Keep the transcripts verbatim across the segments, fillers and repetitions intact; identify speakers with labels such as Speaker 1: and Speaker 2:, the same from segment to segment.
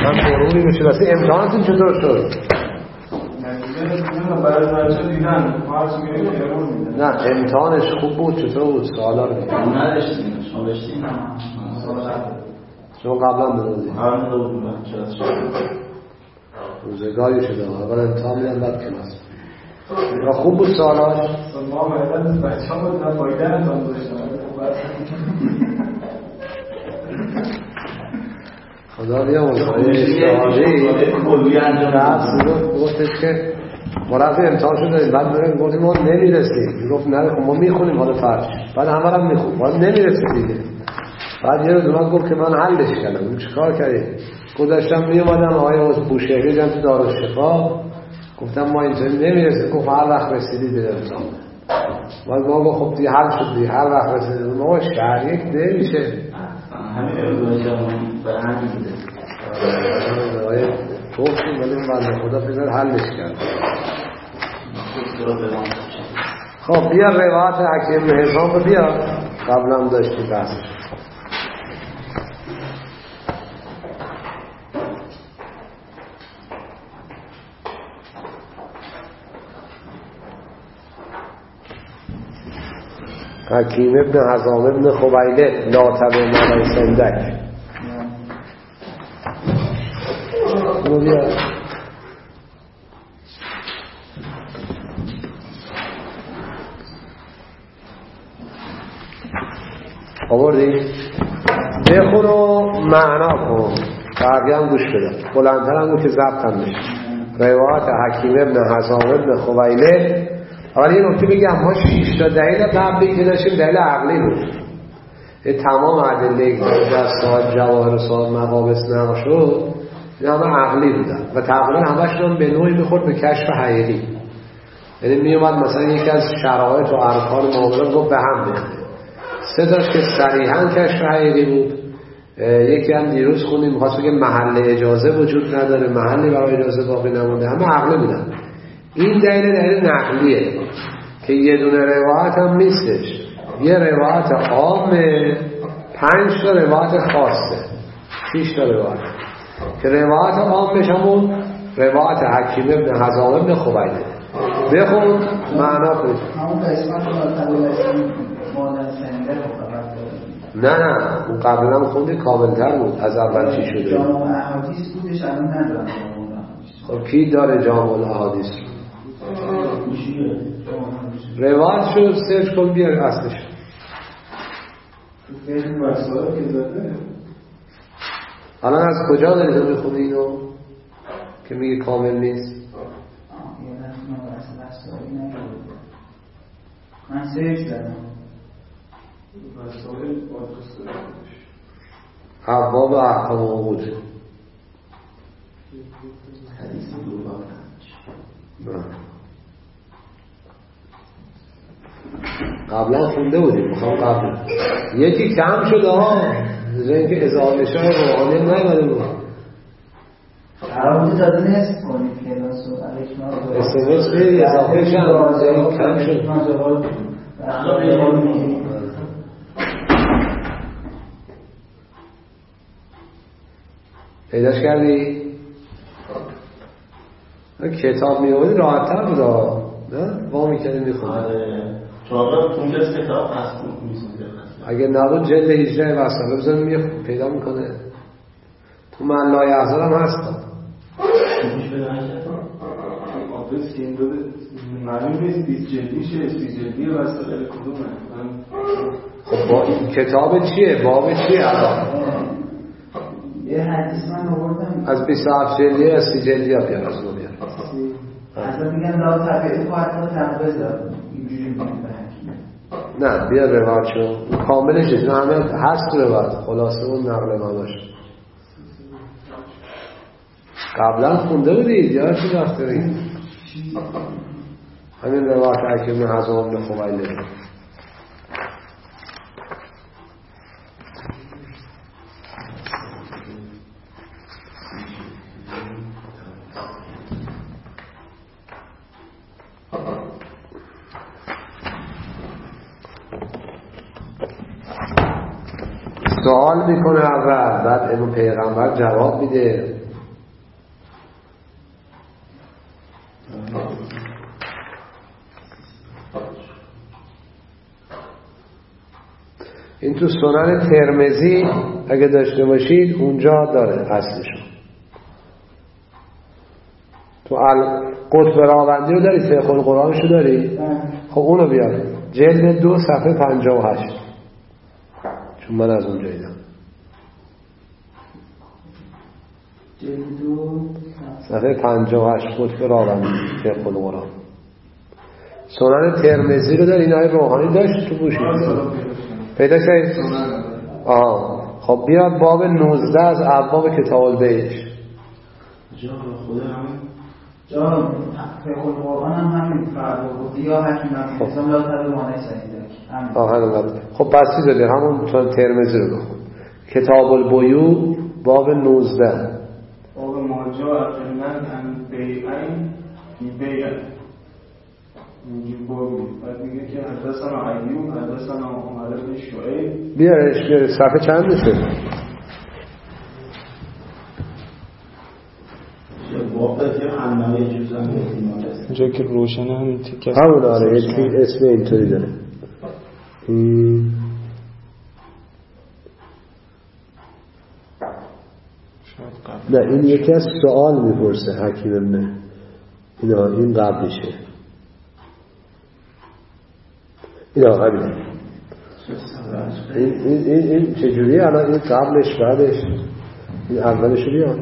Speaker 1: من مروری رو شناسی. امتحانتون چطور شد؟ نه امتحانش خوب بود، چطور بود؟ سوالا رو
Speaker 2: نه نداشتیم. شما داشتیم؟
Speaker 1: شما قبلا دادید؟
Speaker 2: قبلا داده بودم کلاس شد
Speaker 1: روزگاری شده اول امتحان میدن بعد کلاس. خوب بود سوالاش؟
Speaker 3: ما باید بچه ها بود نفایده انجام داشتم.
Speaker 1: خدا بیاموزه اشتهاری درس رو گفتش که مرد امتحان شده بعد میرن گفتیم ما نمیرسیم. گفت نه ما میخونیم حالا فرش بعد همه هم میخونیم ما نمیرسیم دیگه. بعد یه روز من گفت که من حلش کردم. اون چیکار کردی؟ گذاشتم میومدم آقای از بوشهری جمع تو دارالشفا گفتم ما اینطوری نمیرسیم. گفت هر وقت رسیدی به امتحان. بعد ما گفت خب دیگه حل شد دیگه هر وقت رسیدی. ما شهر یک نمیشه
Speaker 2: همین ارزای جمعی برای همین بوده
Speaker 1: آقای گفتیم ولی اون بنده خدا فکر حلش کرد. خب بیا روایت حکیم بن حزام رو بیا قبلا داشتی بحث. حکیم ابن حزام ابن خبیله لاتب مالای سندک رو بیا. آوردی؟ بخون و معنا کن بقیه هم گوش بده بلندتر هم که ضبط هم بشه. روایت حکیم ابن حزام ابن خبیله. اول یه نکته بگم ما شیش تا دلیل قبلی که داشتیم دلیل عقلی بود. تمام ادله که در سوال جواهر سوال مقابس نشد این همه عقلی بودن و تقریبا همشون به نوعی میخورد به کشف حقیقی. یعنی میومد مثلا یکی از شرایط و ارکان معامله گفت به هم ریخته. سه تاش که صریحا کشف حقیقی بود. یکی هم دیروز خوندیم می‌خواست بگه محل اجازه وجود نداره محلی برای اجازه باقی نمونده. همه عقلی بودن. این دلیل دلیل نقلیه که یه دونه روایت هم نیستش. یه روایت عامه پنج تا روایت خاصه شش تا روایت که روایت عامش همون روایت حکیم ابن حزام ابن خبیله. بخون معنا کنید.
Speaker 3: همون قسمت مادر سنده
Speaker 1: نه نه اون قبلا خوندی کاملتر بود از اول چی شده.
Speaker 3: جامع احادیث بودش الان ندارم.
Speaker 1: خب کی داره جامع الاحادیث؟ روایت شو سرچ کن بیار اصلش. الان از کجا داری تو میخونی اینو که میگه کامل نیست؟
Speaker 3: من سرچ دارم
Speaker 1: ابواب احکام عقود. قبلا خونده بودیم میخوام قبل یکی کم شده ها زین که اضافه شای روحانی نمیده بود.
Speaker 3: قرار بود داده نصف کنید کلاس و
Speaker 1: اسمس خیلی اضافه شد کم شد. پیداش کردی؟ کتاب می‌آوردی راحت‌تر بود نه؟ وا می‌کردی می‌خوندی.
Speaker 2: چهار تا اونجا کتاب هست می‌سوزه.
Speaker 1: اگه نبود جلد هجده وصله بزن می پیدا می‌کنه. تو من لای احزار هم هست.
Speaker 2: گوش بده
Speaker 3: آفیس که این دو معلوم نیست بیست جلدیشه سی جلدی وصله کدومه.
Speaker 1: خب با این کتاب چیه؟ باب چیه الان؟
Speaker 3: یه حدیث من آوردم
Speaker 1: از بیست و هفت جلدی از سی جلدی ها بیار از رو بیار.
Speaker 3: اصلا میگن لا تبعیه خواهد ما تقبیز دارم اینجوری میگن به حکیمه.
Speaker 1: نه بیار روایت شو کاملش نه همه هست روایت خلاصه اون نقل معناش قبلا خونده بودید یا چی وقت دارید؟ همین روایت حکیم بن حزام بن خبیله. سوال میکنه اول بعد اینو پیغمبر جواب میده این تو سنن ترمذی اگه داشته باشید اونجا داره اصلشو. تو قطب راوندی رو دارید، فقه القرآنشو دارید؟ خب اونو بیار، جلد دو صفحه پنجاه و هشت، چون من از اونجا دیدم.
Speaker 4: جلد دو
Speaker 1: صفحه پنجاه و هشت قطب راوندی فقه القرآن. سنن ترمذی رو داری؟ این آیه روحانی داشت تو گوشی پیدا شد؟ آه خب بیاد باب نوزده از ابواب کتاب البیع.
Speaker 2: جان خدا همین
Speaker 4: جان فقه القرآن هم همین فردا گفتی یا حکیم هم نظام لا تبع مانع سنیده.
Speaker 1: آه همین. خب پس چیز داری همون ترمذی رو بخون. کتاب البیوع باب نوزده.
Speaker 3: باب ماجا افرمن ان بیعین بی بیعین اینجور بابی. بعد میگه که حدثنا ایوب حدثنا عمر بن شعیب.
Speaker 1: بیارش بیارش صفحه چند میشه؟
Speaker 5: اینجا که روشنه همین تیکه
Speaker 1: همون آره اسم اینطوری داره. نه این یکی از سوال میپرسه حکیم ابن اینا، این قبلشه، این آقا بیده این, این, این, این چجوری الان این قبلش بعدش این اولش رو بیان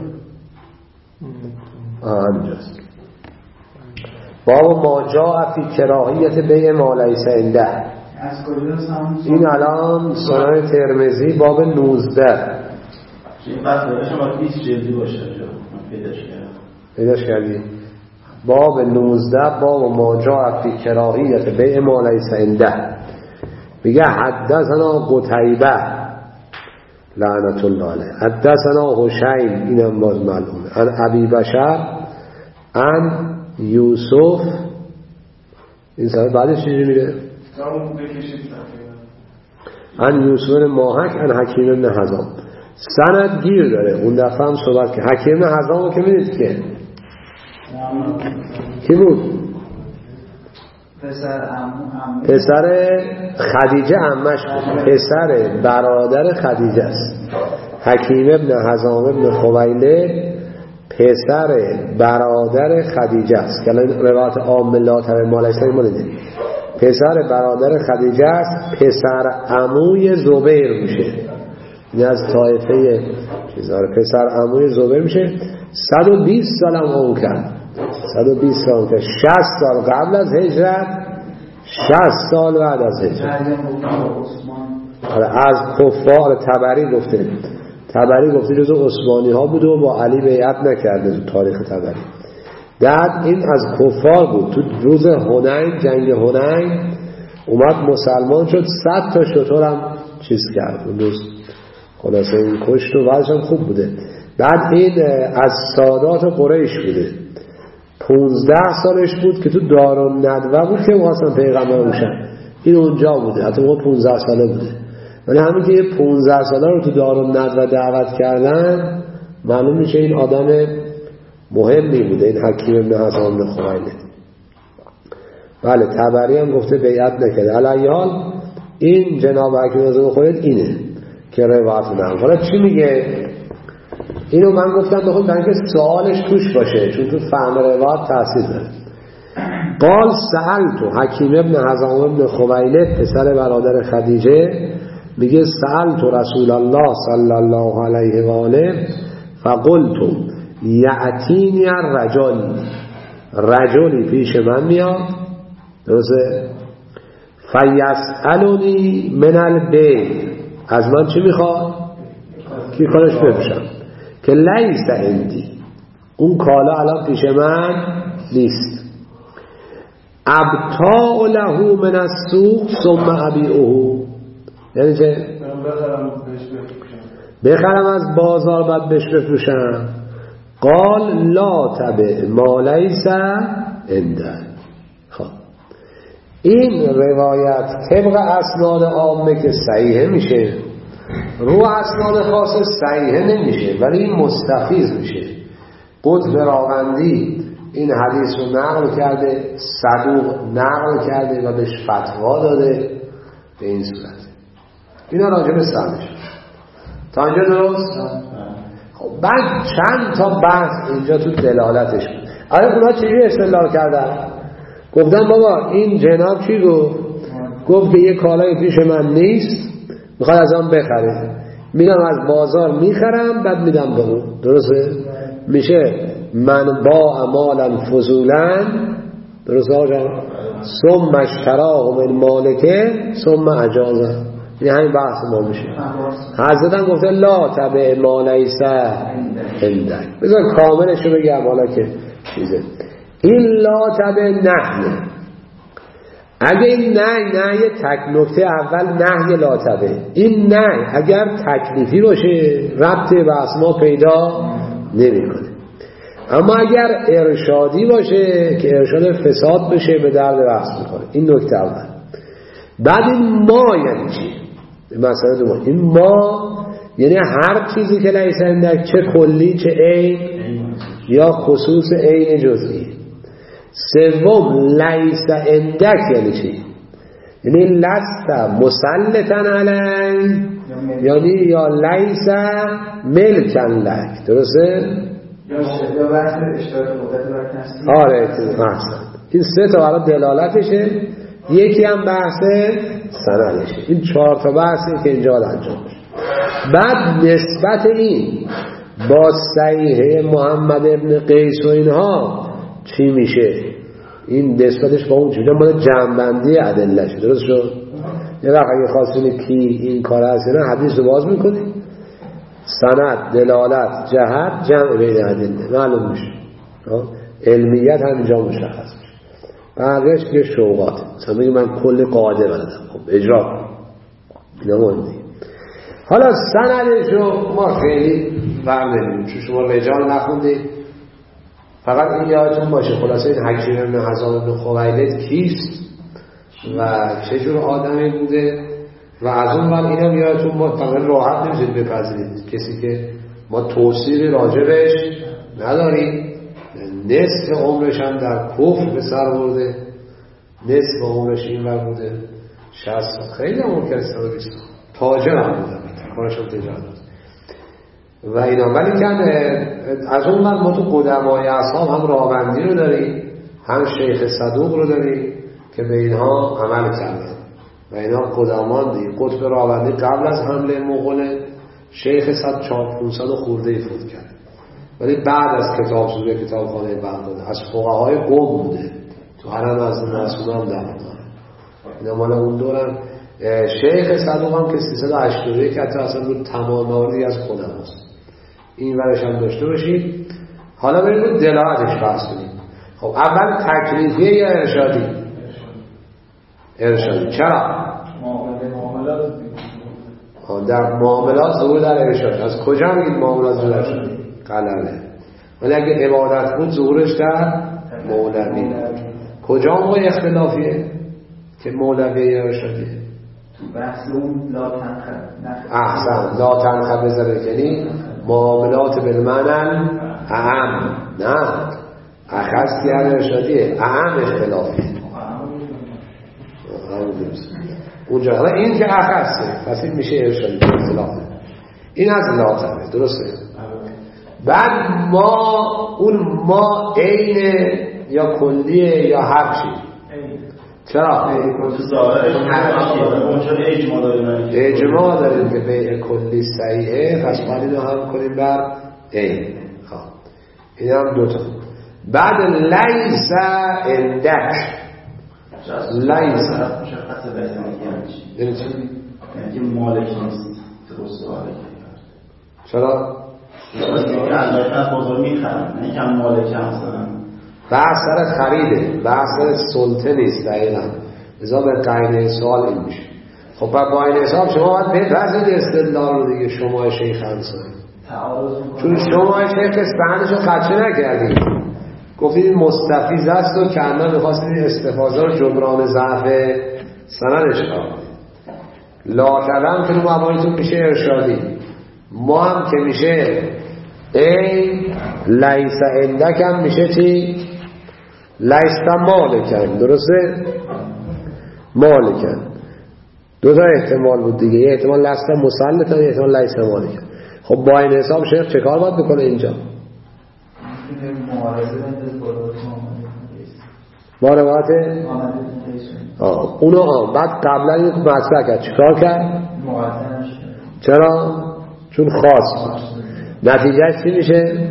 Speaker 1: آه همینجاست. باب ما جاء فی کراهیت بیع ما لیس عنده. این الان سنن ترمذی باب نوزده.
Speaker 2: این بس داشتم باید بیست جلدی باشه جا من پیداش کردم.
Speaker 1: پیداش کردی؟ باب نوزده باب ما جاء فی کراهیت بیع ما لیس عنده. میگه حدثنا قتیبه لعنت الله علیه، حدثنا حشیم، اینم باز معلومه، عن ابی بشر عن یوسف. این صحبه بعدش چیزی میره؟ عن یوسف ماهک عن حکیم بن حزام. سند گیر داره. اون دفعه هم صحبت که حکیم بن حزام که میدید که کی بود؟ پسر خدیجه عمش بود، پسر برادر خدیجه است. حکیم ابن حزام ابن خویلد پسر برادر خدیجه است که روایت عام لا تبع ما لیس ما دیدیم. پسر برادر خدیجه است، پسر عموی زبیر میشه، این از طایفه چیزاره، پسر عموی زبیر میشه. صد و بیست سال هم اون کرد، صد و بیست سال که شصت سال قبل از هجرت، شصت سال بعد از هجرت. از کفار تبری گفته، تبری گفته جزو عثمانی ها بود و با علی بیعت نکرده تو تاریخ تبری. بعد این از کفار بود. تو روز هنین، جنگ هنین اومد مسلمان شد، صد تا شتر هم چیز کرد اون روز، خلاصه این کشت و بعدش هم خوب بوده. بعد این از سادات قریش بوده، پونزده سالش بود که تو دارالندوه بود که واسه پیغمبر روشن، این اونجا بوده، حتی اون پونزده ساله بوده. ولی همین که یه پونزده ساله رو تو دارالندوه دعوت کردن، معلوم میشه این آدم مهمی بوده، این حکیم ابن حزام بن خویلد. بله تبری هم گفته بیعت نکرده. علی حال این جناب حکیم ابن حزام بن خویلد اینه که روایت نام. حالا چی میگه؟ اینو من گفتم بخون برای اینکه سوالش توش باشه، چون تو فهم روایت تاثیر داره. قال سألت حکیم ابن حزام ابن خویلد پسر برادر خدیجه میگه سألت رسول الله صلی الله علیه و آله فقلت یعتینی الرجل، رجلی پیش من میاد، درسته؟ فیسألونی من البیع، از من چی میخواد؟ کی کارش بفروشم که لیس عندی، اون کالا الان پیش من نیست. ابتاع له من السوق ثم ابیعه، یعنی چه؟ بخرم از بازار بعد بهش بفروشم. قال لا تبع ما لیس عنده. خب این روایت طبق اسناد عامه که صحیحه میشه، رو اسناد خاص صحیحه نمیشه، ولی این مستفیض میشه. قطب راوندی این حدیث رو نقل کرده، صدوق نقل کرده و بهش فتوا داده به این صورت. اینا راجع به سندش. تا اینجا درست؟ خب بعد چند تا بحث اینجا تو دلالتش بود. آره اونا چجوری استدلال کردن؟ گفتن بابا این جناب چی گفت؟ گفت که یه کالای پیش من نیست، میخواد از آن بخره، میرم از بازار میخرم بعد میدم به اون. درسته؟ میشه من با امالا فضولا، درسته آجا؟ ثم اشتراه من مالکه ثم اجازه. این همین بحث ما میشه. حضرت گفته لا تبع ما لیس عندک. بذار کاملش رو بگم حالا که چیزه. این لا تبع نهیه. اگه این نهی نهی تک نکته اول نهی لا تبع، این نهی اگر تکلیفی باشه ربط به اسما پیدا نمیکنه. اما اگر ارشادی باشه که ارشاد فساد بشه به درد بحث میکنه. این نکته اول. بعد این ما یعنی چی؟ مثلا دوم این ما یعنی هر چیزی که لیس عندک، چه کلی چه عین یا خصوص عین جزئی. سوم لیس عندک یعنی چی؟ یعنی لست مسلطا علی، یعنی یا لیس ملکا لک. درسته؟
Speaker 4: یا بحث اشتراک قدرت بر تصدیق.
Speaker 1: آره این سه تا برای دلالتشه، یکی هم بحث سندشه. این چهار تا بحثی که اینجا انجام میشه. بعد نسبت این با صحیح محمد ابن قیس و اینها چی میشه؟ این نسبتش با اون چیزا مال جمع‌بندی ادلهشه. درست شد؟ یه وقت اگه خواستین کی این کار هست نه حدیث رو باز میکنی، سند، دلالت، جهت، جمع بین ادله معلوم میشه. علمیت هم اینجا مشخص میشه. بقیهش که شوقات. مثلا میگه من کل قاعده بلدم، خب اجرا اینا مهمه. حالا سندشو ما خیلی فهم نمیدیم چون شما رجال نخوندید. فقط این یادتون باشه خلاصه این حکیم ابن حزام ابن خویلد کیست و چه جور آدمی بوده و از اون ور اینم یادتون ما فقط راحت نمیشید بپذیرید کسی که ما توصیری راجبش نداریم. نصف عمرش هم در کفر به سر برده، نصف عمرش این ور بوده، شصت خیلی هم ممکن است بیست تاجر هم بوده، کارش هم تجارت و اینا. ولی کن از اون من ما تو قدمای اصحاب هم راوندی رو داریم، هم شیخ صدوق رو داریم که به اینها عمل کردن و اینا قدمان دیم. قطب راوندی قبل از حمله مغول شیخ صد چهار پونصد خورده فوت کرد، ولی بعد از کتاب سوره کتاب خانه بغداد از فقهای قوم بوده، تو حرم از معصوم هم در بودن. اینا مال اون دورن. شیخ صدوق هم که سیصد و هشتاد و یک حتی اصلا رو تمام موردی از خودم هست. این ورش هم داشته باشید. حالا بریم رو دلالتش بحث کنیم. خب اول تکلیفیه یا ارشادی؟ ارشادی. چرا؟
Speaker 3: معاملات
Speaker 1: در معاملات ظهور در ارشاد. از کجا میگید معاملات ظهور در ارشاد؟ قلعه. ولی اگه عبادت بود ظهورش در مولوی. کجا موقع اختلافیه که مولوی یا ارشادیه؟
Speaker 4: تو بحث اون لا تنخب.
Speaker 1: احسن لا تنخب بذاره یعنی معاملات بالمعنى اهم. نه اخذ که ارشادیه اهم اختلافیه اونجا. حالا این که اخذه پس این میشه ارشادی اختلافه. این از لا تنخب. درسته؟ بعد ما اون ما عین یا کلیه یا هر چی. چرا؟ اجماع داریم که بیع کلی صحیحه، پس ما اینو هم کنیم بر عین. خب این هم دوتا. بعد لیس عندک. لیس
Speaker 2: مشخصه یعنی چی؟ یعنی که مالک نیست. درسته مالک.
Speaker 1: چرا؟
Speaker 2: از بازار میخرن نه که مالک هستن.
Speaker 1: بحث سر خریده، بحث سر سلطه نیست. دقیقا ازا به قاعده سوال این میشه. خب با قاعده حساب شما باید بپذیرید استدلال رو دیگه. شما شیخ انصاری چون شما شیخ استعانش رو خدشه نکردید، گفتید مستفیض است و کنده میخواستید استفاده رو جبران ضعف سندش کنید. لا کلم که رو مباریتون میشه ارشادی. ما هم که میشه این لیس عندک هم میشه چی؟ لیس مالکن. درسته؟ مالکن. دو تا احتمال بود دیگه، یه احتمال لست مسلطا، یه احتمال لیس مالک. خب با این حساب شیخ چه کار باید بکنه اینجا؟ با روایت آه اونو آه بعد قبلا اینو مطرح کرد چیکار کرد؟ چرا؟ چون خاص بود. نتیجهش چی میشه؟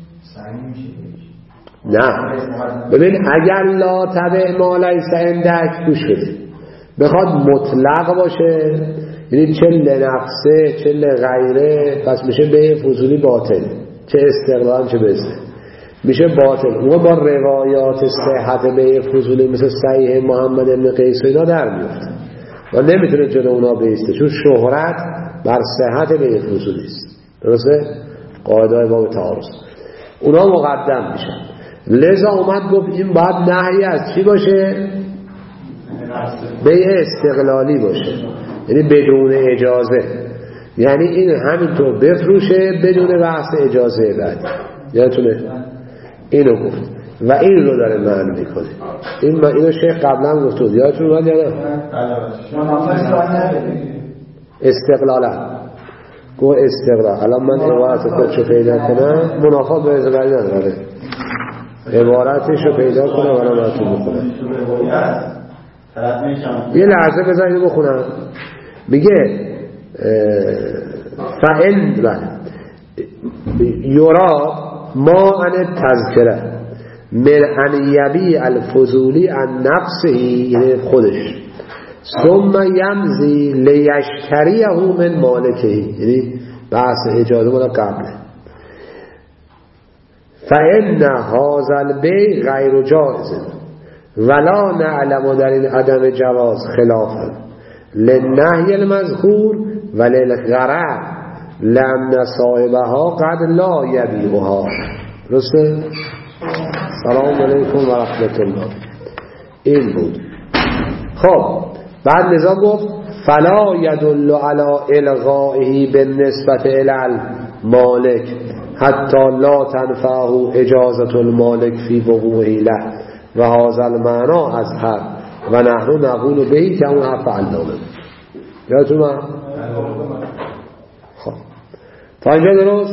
Speaker 1: نه ببین اگر لا تبع ما لیس عندک گوش بده بخواد مطلق باشه، یعنی چه لنفسه چه لغیره، پس میشه به فضولی باطل، چه استقلال چه بزنه میشه باطل. اون با روایات صحت به فضولی مثل صحیح محمد ابن قیس اینا در میفته و نمیتونه جلو اونا بیسته، چون شهرت بر صحت به فضولی است. درسته؟ قاعده های باب تعارض اونا مقدم میشن. لذا اومد گفت این باید نهی از چی باشه؟ به استقلالی باشه، یعنی بدون اجازه، یعنی این همینطور بفروشه بدون بحث اجازه بعد. یادتونه اینو گفت و این رو داره معنی میکنه. این اینو شیخ قبلا گفت بود، یادتون اومد یا نه؟ استقلالا گو استقلال. الان من عبارت خودشو پیدا کنم، منافات به ازگاری نداره، عبارتشو پیدا کنم و الان براتون بخونم. یه لحظه بذارید بخونم. میگه فعل یورا ما ان تذکره من ان یبی الفضولی ان نفسه، یعنی خودش، ثم یمضی لیشتریه من مالکه، یعنی بحث اجازه مالا قبله. فإن هذا البيع غیر جائز ولا نعلم در این عدم جواز خلافا للنهی المذکور وللغرر لأن صاحبها قد لا یبیعها. درسته؟ سلام علیکم و رحمت الله. این بود. خب بعد نظام گفت فلا يدل على الغائه بالنسبة الى المالک حتی لا تنفعه اجازة المالک فی وقوعه له و هذا المعنى از هر و نحن نقول بهی که اون حرف علامه. یادتون من؟ خب تا اینجا درست؟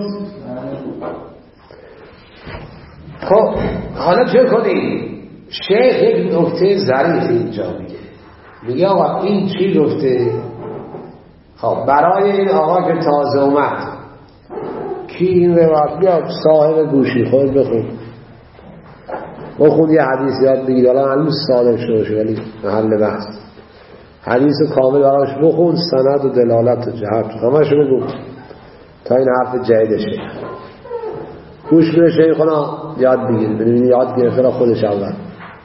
Speaker 1: خب حالا چه کنیم؟ شیخ یک نکته ظریف اینجا میگه، میگه آقا این چی گفته؟ خب برای این آقا که تازه اومد کی این روایت بیاد صاحب گوشی خود بخون بخون یه حدیث یاد بگید. الان هنوز سالم شده شد ولی محل بحث حدیث کامل براش بخون، سند و دلالت و جهت همه شو بگو تا این حرف جدیدشه. گوش کنه شیخونا یاد بگیر، ببینید یاد گرفته را خودش اول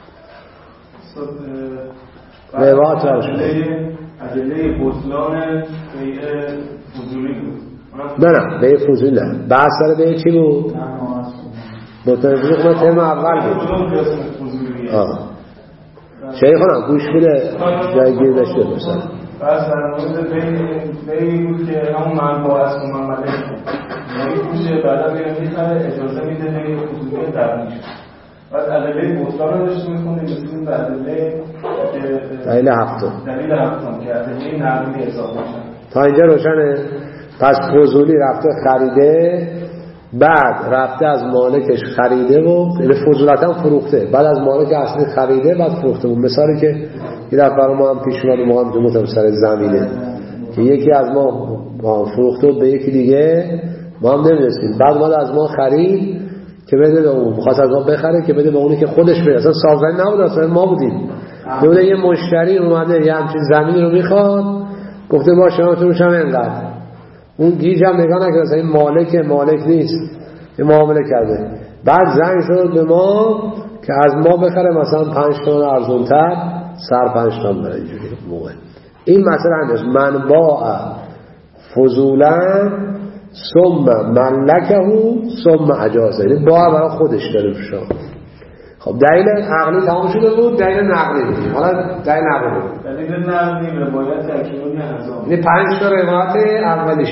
Speaker 1: روایت را شد.
Speaker 3: ادله بطلان بیع فضولی بود.
Speaker 1: نه نه بیع فضولی نه، بحث سر بیع چی بود؟ بطلان فضولی خود ترم اول بود. آه شیخونا گوش بده جای گیر داشته بسن.
Speaker 3: بس در مورد بیعی بود که همون منبع از محمد یعنی گوشه بعدا بیان میخره اجازه میده بیع فضولی تبدیل شد. بعد ادله بطلان رو داشته میخونده مثل به ادله
Speaker 1: دلیل هفتم
Speaker 3: دلیل هفتم که ادله نقلی حساب میشن.
Speaker 1: تا اینجا روشنه؟ پس فضولی رفته خریده، بعد رفته از مالکش خریده و یعنی فضولتا فروخته، بعد از مالک اصلی خریده بعد فروخته. اون مثالی که یه دفعه برای ما هم پیش اومد موقعی که متم سر زمینه که یکی از ما فروخته به یکی دیگه ما هم نمی‌دونستیم، بعد اومد از ما خرید که بده به اون، خواست از ما بخره که بده به اونی که خودش بده. اصلا سازنی نبود، اصلا ما بودیم. دوله یه مشتری اومده یه همچین زمین رو میخواد، گفته باشه من تو روشم اینقدر. اون گیج هم نگاه نکرد اصلا این مالک مالک نیست، یه معامله کرده. بعد زنگ شد به ما که از ما بخره مثلا پنج تومن ارزونتر، سر پنج تومن بره. اینجوری موقع این مثلا هست من باع فضولا ثم ملکه ثم اجازه، یعنی باع برای خودش داره شما. خب دلیل عقلی تمام شده بود، دلیل نقلی بود. حالا دلیل نقلی بود.
Speaker 3: دلیل نقلی روایت حکیم بن حزام،
Speaker 1: یعنی پنج تا روایت اولیش.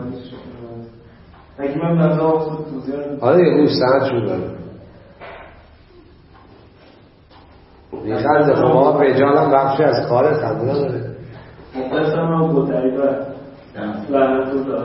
Speaker 3: حکیم بن حزام توضیح.
Speaker 1: آره یه روز سند شد. میخواد شما رجالم بخشی از کار خندونه داره.
Speaker 3: مختصرا و بطریبه لعنت الله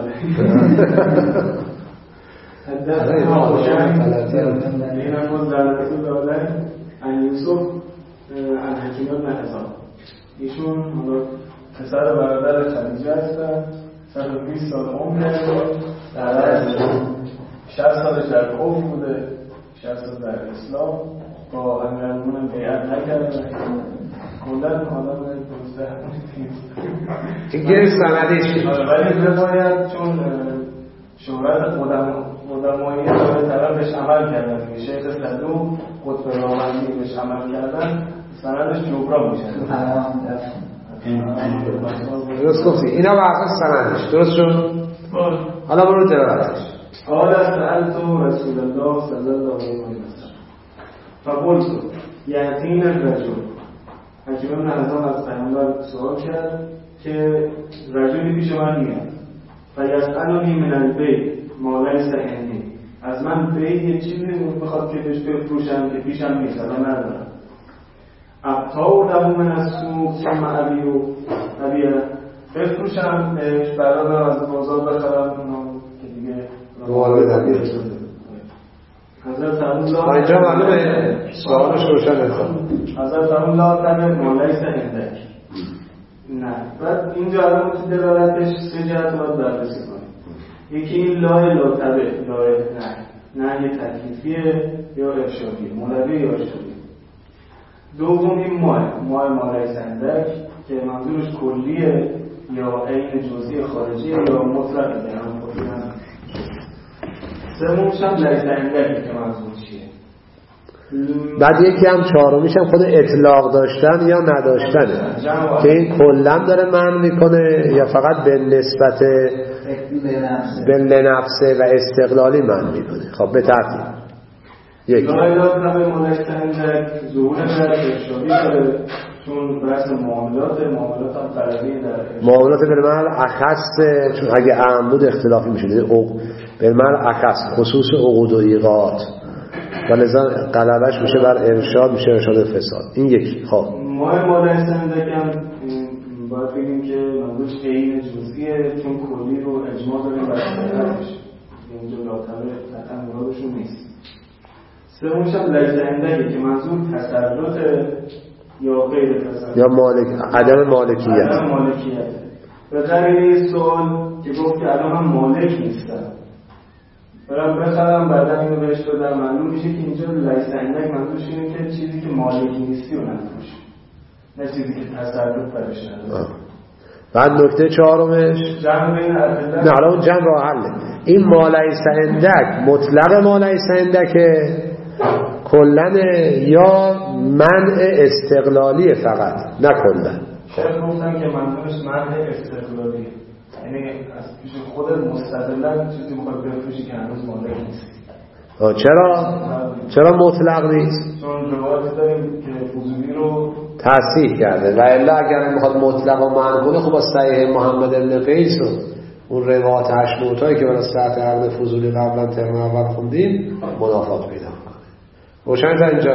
Speaker 3: حدثنا هاشم این هم لعنت الله عن یوسف عن حکیم بن حزام. ایشون پسر برادر خدیجه هستن، صد و بیست سال عمره، در عرض شصت سالش در کفر بوده، شصت سال در اسلام، با امیرالمومنین هم بیعت نکرده، کلن آدم درسته
Speaker 1: این گیر سندیش
Speaker 3: ولی روایت چون شهرت قدمایی به طرفش عمل کردن، شیخ صدوق قطب راوندی بهش عمل کردن، سندش جبران میشه.
Speaker 1: درست گفتی اینا واقعا سندش درست شد. حالا برو دلالتش.
Speaker 3: قال سألت رسول الله صلی الله علیه و سلم فقلت یأتین الرجل. حکیم بن حزام از پیامبر سوال کرد که رجلی پیش من میاد فیسألنی من البیع ما لیس عندی، از من بیع یه چیزی میخواد که بهش بفروشم که پیشم نیست، الان ندارم. ابتاع له من السوق ثم ابیع ابیع، بفروشم بهش برای از بازار بخرم که دیگه
Speaker 1: دوباره بدم.
Speaker 3: حضرت فرمود
Speaker 1: اینجا معلومه سوالش روشن است.
Speaker 3: حضرت فرمود لا تبع ما لیس عندک. نه، بعد اینجا الان تو دلالتش سه جهت باید بررسی کنیم. یکی این لای لا تبع، لای نه نه یه تکلیفیه یا ارشادیه، مولوی یا ارشادیه. دوم این مال مال مالای سندک که منظورش کلیه یا عین جزئی خارجیه یا مطلقه، یعنی هم کلی هم. سومش هم لای سندک که منظور چیه.
Speaker 1: بعد یکی هم چهارمیش هم خود اطلاق داشتن یا نداشتنه که این کلا داره منع میکنه یا فقط به نسبت به لنفسه و استقلالی منع میکنه. خب به ترتیب یک
Speaker 3: لایلات همه مالکتن ظهور در ارشادی داره، چون بحث معاملات معاملات هم طلبی در
Speaker 1: معاملات بالمعنی اخص، چون اگه اعم بود اختلافی میشه دیگه. بالمعنی اخص خصوص عقود و ایقات و لذا غلبش میشه بر ارشاد، میشه ارشاد فساد. این یکی. خب
Speaker 3: ما مالکتن دکم باید بگیم که منظورش عین جزئیه، چون کلی رو اجماع داریم بر اصطلاحش اینجا لاتبه قطعا مرادشون نیست. سومش هم لجزندگی که منظور تسلط یا غیر تسلط
Speaker 1: یا مالک، عدم مالکیت.
Speaker 3: عدم مالکیت. به قریبه سوال که گفت که الان من مالک نیستم، برم بخرم بعدا اینو بهش بدم، معلوم میشه که اینجا لجزندگی منظورش اینه که چیزی که مالکی نیستی رو نفروشی، نه چیزی که تسلط برش نداره.
Speaker 1: بعد نکته چهارمش
Speaker 3: جمع بین ادله.
Speaker 1: نه حالا اون جمع راه حله. این مالیس اندک مطلق مالیس اندکه کلن یا منع استقلالی فقط، نه کلن.
Speaker 3: شاید گفتن که منظورش منع استقلالی، یعنی از پیش خود مستقلا چیزی بخواد بفروشی که هنوز مالک نیست.
Speaker 1: چرا؟ چرا مطلق نیست؟
Speaker 3: چون روایت داریم که فضولی رو
Speaker 1: تصحیح کرده و الا اگر میخواد مطلق و منع کنه، خب با صحیح محمد بن قیس و اون روایت هشت نوتایی که برای صحت عقد فضولی قبلا ترم اول خوندیم منافات پیدا کنه. روشن تا اینجا؟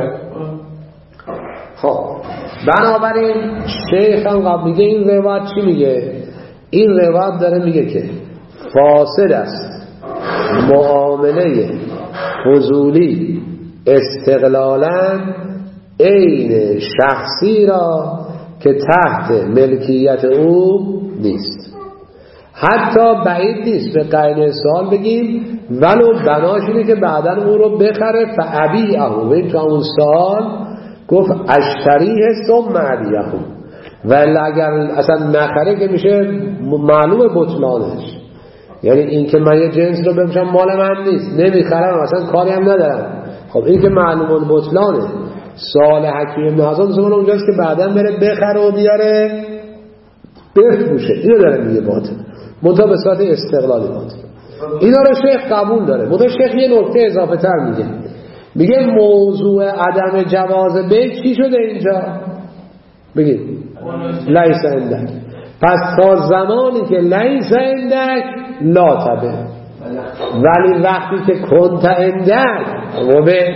Speaker 1: خب بنابراین شیخ هم قبل میگه این روایت چی میگه؟ این روایت داره میگه که فاسد است معامله فضولی استقلالا عین شخصی را که تحت ملکیت او نیست. حتی بعید نیست به قرینه سوال بگیم ولو بناش اینه که بعداً او رو بخره فعبیعه. ببین تو اون سوال گفت اشتریه ثم ابیعه، ولی اگر اصلا نخره که میشه معلوم بطلانش. یعنی این که من یه جنس رو بمشم مال من نیست، نمیخرم، اصلا کاری هم ندارم، خب این که معلوم بطلانه. سوال حکیم بن حزام زمان اونجاست که بعداً بره بخره و بیاره بفروشه. اینو داره میگه باطل، منتها به صورت استقلالی باطل. اینا رو شیخ قبول داره. منتها شیخ یه نکته اضافه تر میگه، میگه موضوع عدم جواز بیع چی شده اینجا؟ بگید لیس عندک. پس تا زمانی که لیس عندک لا تبع، ولی وقتی که کنت عندک ربه،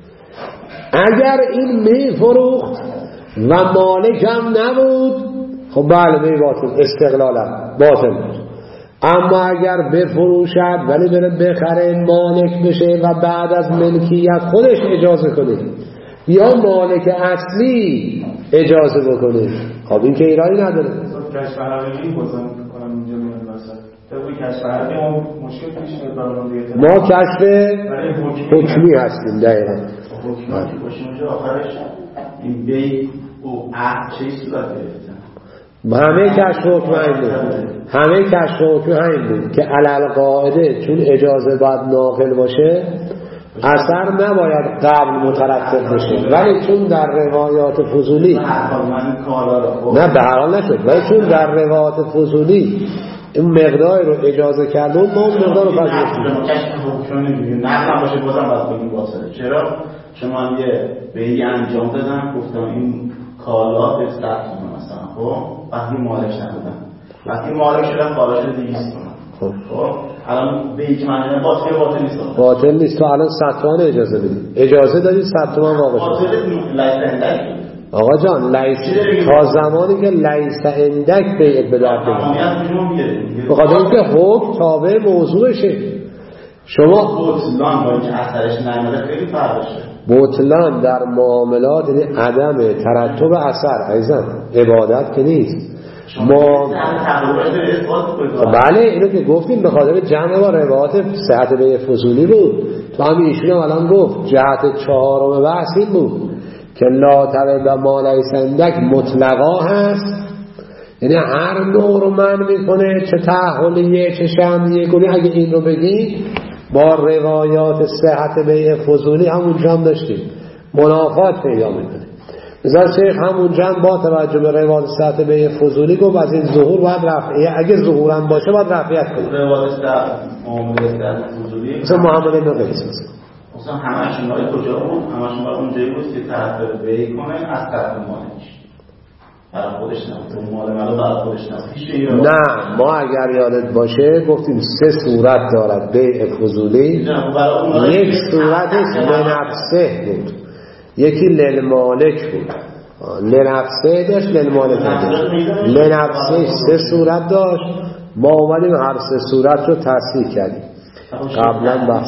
Speaker 1: اگر این می فروخت و مالک هم نبود خب بله به باطل استقلالم باطل بود. اما اگر بفروشد ولی بره بخره مالک بشه و بعد از ملکیت خودش اجازه کنه یا مالک اصلی اجازه بکنه، خب این که ایرانی نداره.
Speaker 3: کشف حقیقی بازم میکنم اینجا میاد واسه طبقی کشف حقیقی ما مشکل پیش میاد برای
Speaker 1: ما کشف حکمی هستیم دقیقا.
Speaker 2: حکمی که باشیم اونجا آخرش این بی او عهد چه صورت گرفتن؟
Speaker 1: همه کشف حکم همین بود همه کشف حکم همین بود که علل قاعده چون اجازه باید ناقل باشه اثر نباید قبل مترتب بشه، ولی چون در روایات فضولی نه به هر حال نشد، ولی چون در روایات فضولی این مقدار رو اجازه کردن ما اون مقدار رو پذیرفتیم.
Speaker 2: کشف حکم نمیگیم نه باشه بازم باید بگیم واصله. چرا؟ شما یه به انجام دادن گفتم این کالا به صد تومن مثلا، خب وقتی مالک نبودن وقتی مالک شدن کالا شده دویست تومن، خب الان به یک معنی باطل باطل نیست
Speaker 1: باطل نیست. تو الان صد تومن اجازه بدید، اجازه دادید صد تومن واقع شد.
Speaker 2: باطل لیس اندک
Speaker 1: آقا جان لیس تا زمانی که لیس اندک بیعت به درد بید بخاطر اینکه حکم تابع موضوعشه. شما
Speaker 2: بطلان با اینکه اثرش نمیده خیلی فرقشه.
Speaker 1: بطلان در معاملات یعنی عدم ترتب اثر عزیزم، عبادت که نیست. ما بله اینو که گفتیم به خاطر جمع با روایات صحت به فضولی بود. تو همین ایشون هم الان گفت جهت چهارم بحث این بود که لا تبع ما لیس عندک مطلقا هست، یعنی هر نوع رو من میکنه، چه تحولیه چه شمعیه گلی. اگه این رو بگیم با روایات صحت به فضولی همونجا هم داشتیم منافات پیدا میکنه. مثلا شیخ همونجا هم با توجه به روایات صحت به فضولی گفت از این ظهور باید رفعیه، اگه ظهور هم باشه باید رفعیت کنه.
Speaker 2: روایات صحت فضولی
Speaker 1: مثلا محمد ابن قیس
Speaker 2: مثلا همشون های کجا بود؟ همشون های اونجایی بود که طرف بیع کنه از طرف مالک برای خودش نبود، مال مالو برای خودش نبود.
Speaker 1: نه ما اگر یادت باشه گفتیم سه صورت دارد بیع فضولی. یک صورتش لنفسه بود، یکی للمالک بود. لنفسه داشت للمالک داشت. لنفسه سه صورت داشت، ما اومدیم هر سه صورت رو تصحیح کردیم قبلا بحث.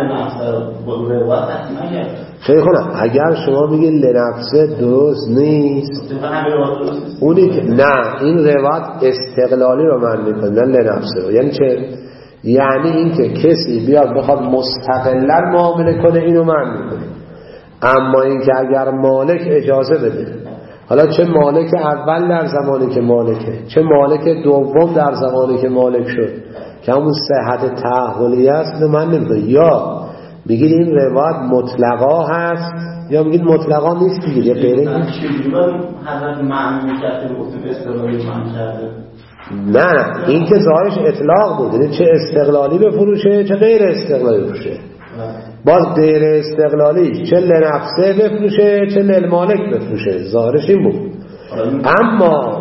Speaker 1: خیلی خونم اگر شما بگید لنفسه درست نیست اونی که نه این روایت استقلالی رو من میکنه نه لنفسه رو. یعنی چه؟ یعنی این که کسی بیاد بخواد مستقلا معامله کنه اینو من میکنه، اما این که اگر مالک اجازه بده، حالا چه مالک اول در زمانی که مالکه چه مالک دوم در زمانی که مالک شد که همون صحت تعهلی است، نه من نمیدونم. یا میگید این روایت مطلقا هست یا میگید مطلقا نیست دیگه. یا غیره
Speaker 2: حضرت معنی کرده گفتیم استقلالی معنی کرده.
Speaker 1: نه نه این که ظاهرش اطلاق بود، یعنی چه استقلالی بفروشه چه غیر استقلالی بفروشه. باز غیر استقلالی چه لنفسه بفروشه چه للمالک بفروشه، ظاهرش این بود. اما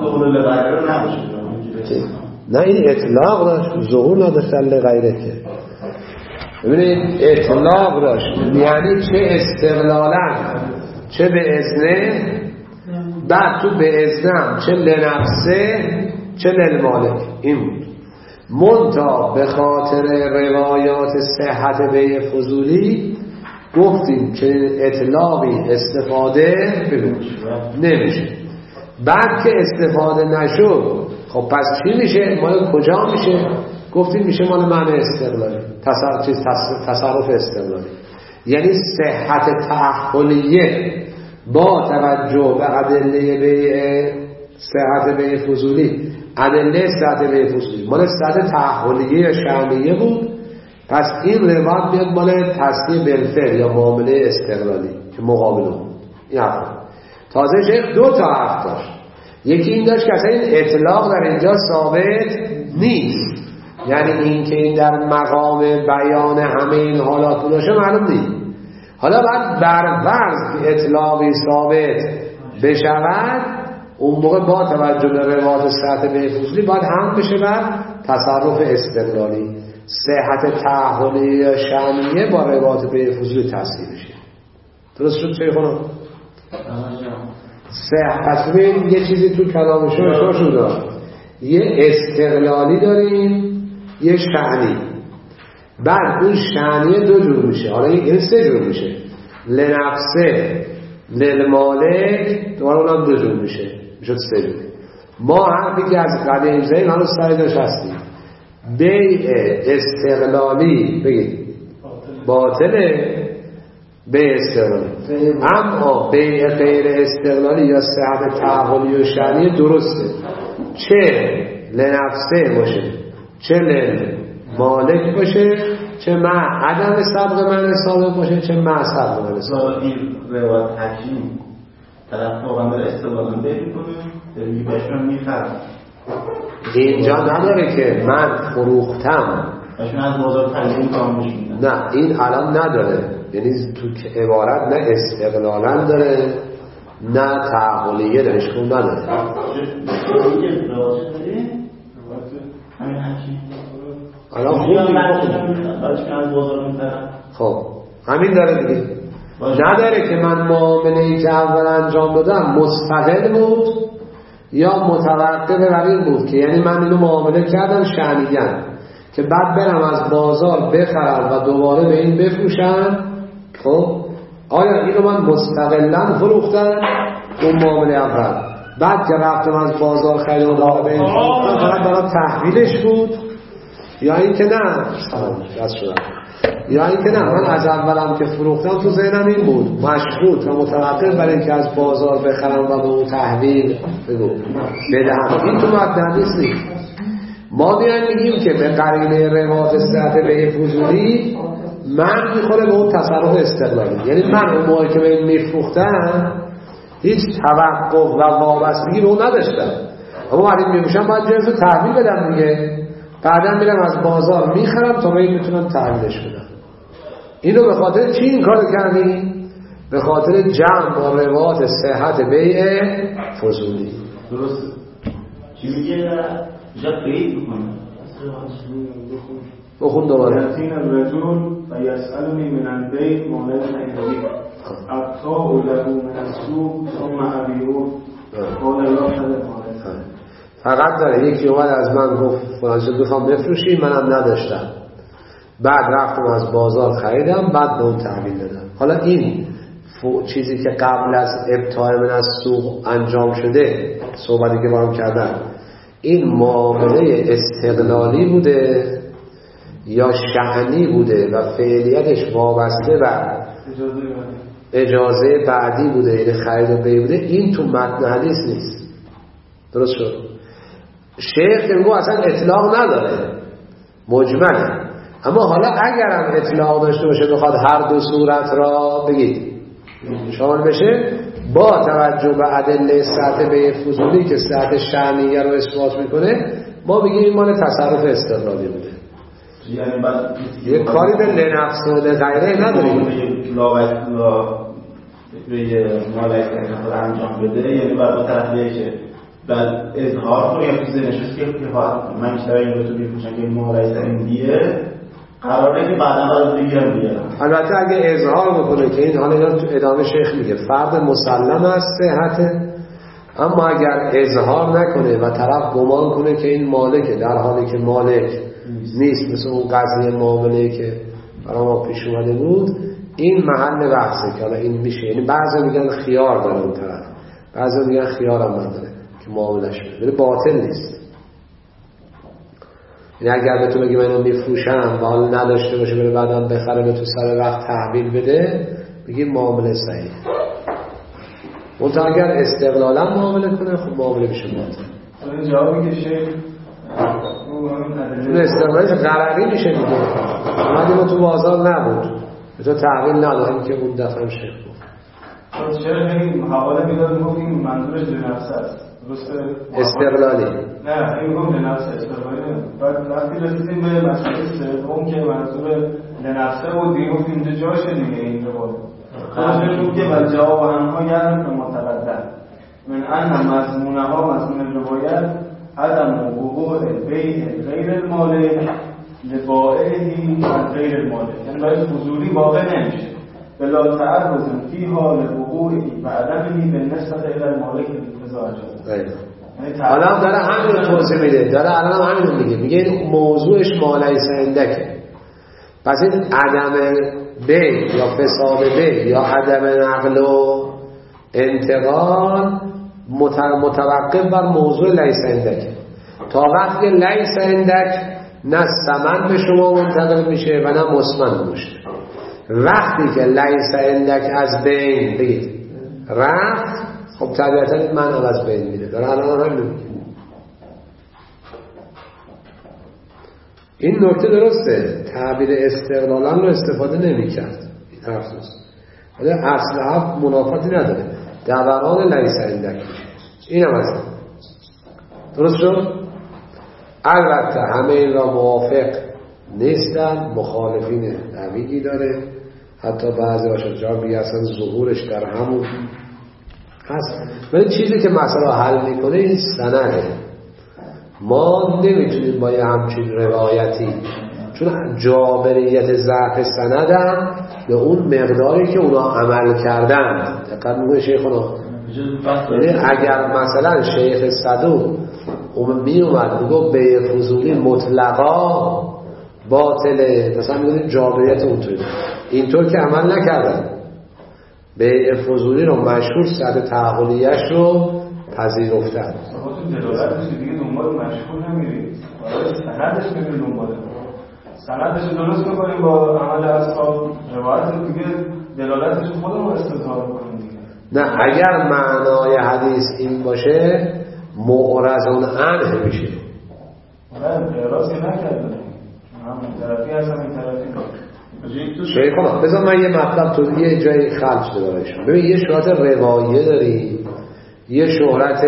Speaker 1: نه این اطلاق داشت، ظهور نداشت لغیره که ببینید اطلاق داشت، یعنی چه استقلالا چه به اذنه، بعد تو به اذنم چه لنفسه چه للمالک این بود. منتها به خاطر روایات صحت به فضولی گفتیم که اطلاقی استفاده نمیشه. بعد که استفاده نشد خب پس چی میشه؟ مال کجا میشه؟ گفتیم میشه مال معنی استقلالی، تصرف چیز تصرف استقلالی، یعنی صحت تعهلیه با توجه به ادله به صحت به فضولی. ادله صحت به فضولی مال صحت تعهلیه یا شأنیه بود، پس این روایت بیاد مال تصدیق بالفعل یا معامله استقلالی که مقابل اون. این حرف تازه شیخ دو تا حرف داشت. یکی این داشت که اصلا این اطلاق در اینجا ثابت نیست، یعنی این که این در مقام بیان همه این حالات باشه معلوم نیست. حالا بعد بر فرض که اطلاقی ثابت بشود اون موقع با توجه به روایات صحت به فضولی باید هم بشه بر تصرف استقلالی. صحت تعهلی یا شأنیه با روایات به فضولی تصحیح بشه. درست شد چه خونم؟ سه. پس ببین یه چیزی تو کلامشون شو شده، یه استقلالی داریم یه شأنی. بعد اون شأنی دو جور میشه، حالا یعنی سه جور میشه، لنفسه للمالک، دوباره اونم دو جور میشه، میشد سه جور. ما حرفی که از قدیم زیم هنوز سری داشت هستیم، بیع استقلالی بگید باطله، بیع استقلالی. اما بیع غیر استقلالی یا سهم تعاملی و شأنی درسته، چه لنفسه باشه چه للمالک باشه، چه مع عدم سبق من سابق باشه چه مع سبق من سابق.
Speaker 2: این روایت حکیم طرف واقعا داره استقلال بیع میکنه، داره بهشون میخرم.
Speaker 1: اینجا نداره که من فروختم
Speaker 2: بهشون از بازار خریدیم کامش میدن. نه
Speaker 1: این الان نداره، یعنی تو عبارت نه استقلالا داره نه تعاملیه درش کن نداره.
Speaker 2: همین حکیم
Speaker 1: الان خوب خب همین داره دیگه، نداره که من معامله‌ای که اول انجام دادم مستقل بود یا متوقف بر این بود که یعنی من اینو معامله کردم شأنیاً که بعد برم از بازار بخرم و دوباره به این بفروشم. خب آیا اینو من مستقلاً فروختم اون معامله اول، بعد که رفتم از بازار خریدم دوباره به این فروختم، فقط برای تحویلش بود، یا این که نه دست شدم، یا این که نه من از اولم که فروختم تو ذهنم این بود مشروط و متوقف برای اینکه از بازار بخرم و به اون تحویل بگو بدهم. این تو متن حدیث نیست. ما میایم میگیم که به قرینه روایت صحت بیع فضولی من میخوره به اون تصرف استقلالی، یعنی من اون موقعی که به این میفروختم هیچ توقف و وابستگی به اون نداشتم، اما وقتی میفروشم باید جنس تحویل بدم دیگه، بعدا میرم از بازار میخرم تا این میتونم تحویلش بدم. اینو به خاطر چی این کارو کردی؟ به خاطر جمع با روایات صحت بیع فضولی.
Speaker 2: درسته. چی میگه؟ جا قید میکنه
Speaker 1: بخون دوباره.
Speaker 3: یتین الرجل و یسألونی من البیع مالک نهدی ابتا اولهو من السوق ثم ابیعو قال لا شده مالک.
Speaker 1: فقط داره یکی اومد از من گفت فلان چیز بخوام بفروشی، منم نداشتم، بعد رفتم از بازار خریدم بعد به اون تحویل دادم. حالا این چیزی که قبل از ابتاع من از سوق انجام شده، صحبتی که با هم کردن، این معامله استقلالی بوده یا شأنی بوده و فعلیتش وابسته بر اجازه بعدی بوده، یعنی خرید و بیع بوده، این تو متن حدیث نیست. درست شد؟ شیخ که میگو اصلا اطلاق نداره، مجمله. اما حالا اگرم اطلاق داشته باشه بخواد هر دو صورت را بگید شامل بشه، با توجه به ادله صحت بیع فضولی که صحت شأنیه رو اثبات میکنه، ما بگیم این مال تصرف استقلالی بوده،
Speaker 2: یعنی بعد
Speaker 1: یه کاری به لنفس و لغیره نداریم.
Speaker 2: لاوت لا به مالک انجام بده، یعنی بعد با طرفیه که بعد اظهار رو یا چیزی نشست که من اشترایی این رو تو بیفروشن که مالک این دیه قراره که بعدا برای دیگرم بیارم.
Speaker 1: البته اگه اظهار بکنه که این حالا اینا تو ادامه شیخ میگه فرد مسلم است صحته، اما اگر اظهار نکنه و طرف گمان کنه که این مالکه در حالی که مالک نیست، مثل اون قضیه معامله که برای ما پیش اومده بود، این محل بحثه که حالا این میشه. یعنی بعضی میگن خیار داره اون طرف، بعضی میگن خیار هم نداره که معاملش بده، ولی باطل نیست. یعنی اگر به تو بگی من اینو میفروشم و حالا نداشته باشه بره بعدم بخره به تو سر وقت تحویل بده، بگی معامله صحیح. منتها اگر استقلالا معامله کنه خب معامله میشه باطل.
Speaker 3: این جوابی که شیخ
Speaker 1: اون استقلالش غرقی میشه دیگه. اومدیم و تو بازار نبود، به تو تحویل نداریم که اون دفعه شیخ گفت.
Speaker 3: چرا این حواله میداد میگفتیم منظورش به نفس است.
Speaker 1: استقلالی
Speaker 3: نه این گفت لنفس استقلالی. بعد وقتی رسیدیم به مسئله سوم که منظور لنفسه بود دیگه گفتیم اینجا جاشه دیگه این رو خودش بود که و جواب آنها یعنی به متقدم من ان مضمونه ها مضمون روایت عدم وقوع بیع غیر المالک لبائعی از غیر المالک، یعنی باید فضولی واقع نمیشه بلا تعرض فی حال وقوع و عدمه به نسبت الى المالک اذا اجازه.
Speaker 1: حالا داره همین رو توضیح میده، داره الان هم همین رو میگه، میگه این موضوعش ما لیس عندکه. پس این عدم بی یا فساد بی یا عدم نقل و انتقال متوقف بر موضوع لیس عندک. تا وقتی لیس عندک نه ثمن به شما منتقل میشه و نه مسمن میشه. وقتی که لیس عندک از بین بگید رفت، خب طبیعتا این من از بین میره. داره الان هم نمیگه. این نکته درسته، تعبیر استقلالا رو استفاده نمی کرد این حرف درست، ولی اصل حرف منافاتی نداره. دوران لیس عندک این هم هست. درست شد؟ البته همه این را موافق نیستن، مخالفین قوی داره، حتی بعضی هاشون جا میگه اصلا ظهورش در همون هست. ولی چیزی که مسئله حل میکنه این سنده. ما نمیتونیم با یه همچین روایتی، چون جابریت ضعف سند هم به اون مقداری که اونا عمل کردن. دقیقا میگه شیخونا، یعنی اگر مثلا شیخ صدوق اون می اومد میگو به فضولی مطلقا باطله، مثلا میگه جابریت اونطوری، اینطور که عمل نکردن. به فضولی رو مشهور صد تعقلیش رو پذیرفتن.
Speaker 3: دلالتش دیگه دنبال مشهور نمیرید، سندش میرید دنبال سندش درست میکنیم با عمل اصحاب، روایت دیگه دلالتش خودمون استظهار میکنیم دیگه.
Speaker 1: نه اگر معنای حدیث این باشه معرضون عنه میشه.
Speaker 3: نه اعراضی نکرده، همون طرفی هستم این طرفی
Speaker 1: شیخ خدا بذار من یه مطلب تو یه جای خلط شده برایشون. ببین یه شهرت روایه داری، یه شهرت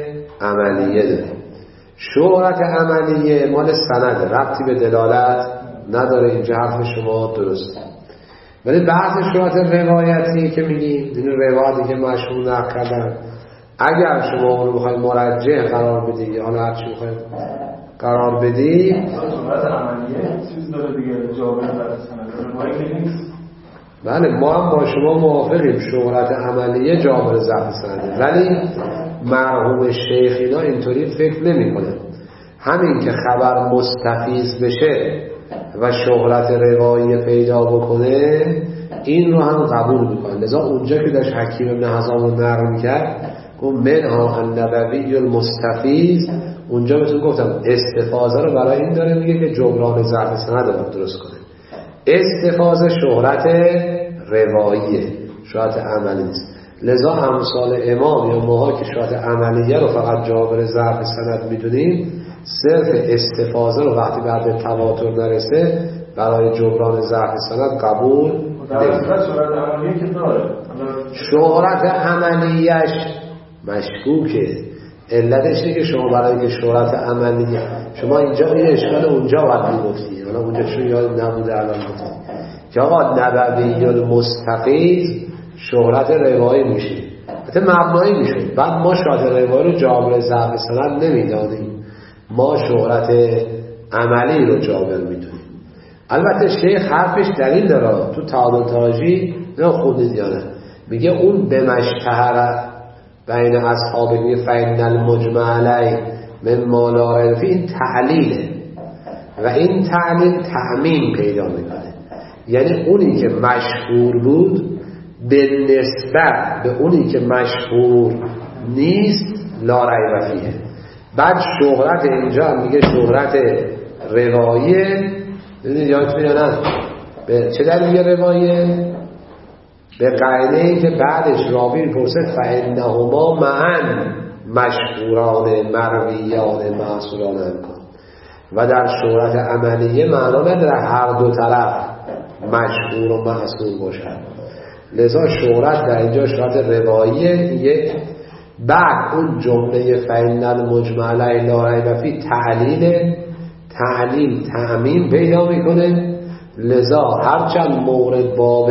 Speaker 1: عملیه داری. شهرت عملیه مال سند، ربطی به دلالت نداره، اینجا حرف شما درسته. ولی بحث شهرت روایتی که میگیم، این روایتی که مشهور نقل کردن، اگر شما اون رو بخواید مرجح قرار بدی یا حالا هرچی بخواید قرار بدی،
Speaker 3: شهرت عملیه چیز داره دیگه، جابر در سند روایی که نیست.
Speaker 1: بله ما هم با شما موافقیم شهرت عملیه جابر ضعف سنده، ولی مرحوم شیخ اینا اینطوری فکر نمی کنه. همین که خبر مستفیض بشه و شهرت روایی پیدا بکنه این رو هم قبول میکنه. لذا اونجا که داشت حکیم ابن حزام رو نقل میکرد گفت منها النبوی المستفیض، اونجا بهتون گفتم استفاضه رو برای این داره میگه که جبران ضعف سند رو درست کنه. استفاضه شهرت رواییه، شهرت عملی نیست. لذا امثال امام یا ماها که شهرت عملیه رو فقط جابر ضعف سند میدونیم، صرف استفاضه رو وقتی بعد تواتر نرسه برای جبران ضعف سند قبول
Speaker 3: نمی‌کنیم. شهرت عملیه که داره،
Speaker 1: شهرت عملیش مشکوکه. علتش اینه که شما برای که شهرت عملیه، شما اینجا یه اشکال اونجا باید میگفتی، حالا اونجا چون یاد نبوده الان گفتی که آقا نبوی المستفیض شهرت روایی میشه، حتی مبنایی میشه. بعد ما شهرت روایی رو جابر ضعف سند نمیدانیم، ما شهرت عملی رو جابر میدونیم. البته شیخ حرفش دلیل داره، تو تعادل تاجی نه خوندید یا نه، میگه اون به مشتهر بین اصحاب میگه فین المجمع علی من ما لا ریب فیه، این تعلیله و این تعلیل تعمیم پیدا میکنه. یعنی اونی که مشهور بود به نسبت به اونی که مشهور نیست لا ریب فیه. بعد شهرت اینجا میگه شهرت روایه، ببینید یادتون یا نه به چه دلیل میگه روایه؟ به قاعده ای که بعدش راوی پرسه فإنهما معا مشهوران مرویان معصوران امکان، و در شهرت عملیه معنا نداره هر دو طرف مشهور و معصور باشن. لذا شهرت در اینجا شهرت رواییه یک. بعد اون جمله فإن المجمع علیه لا ریب فیه تعلیل، تعلیل تعمیم پیدا میکنه. لذا هرچند مورد باب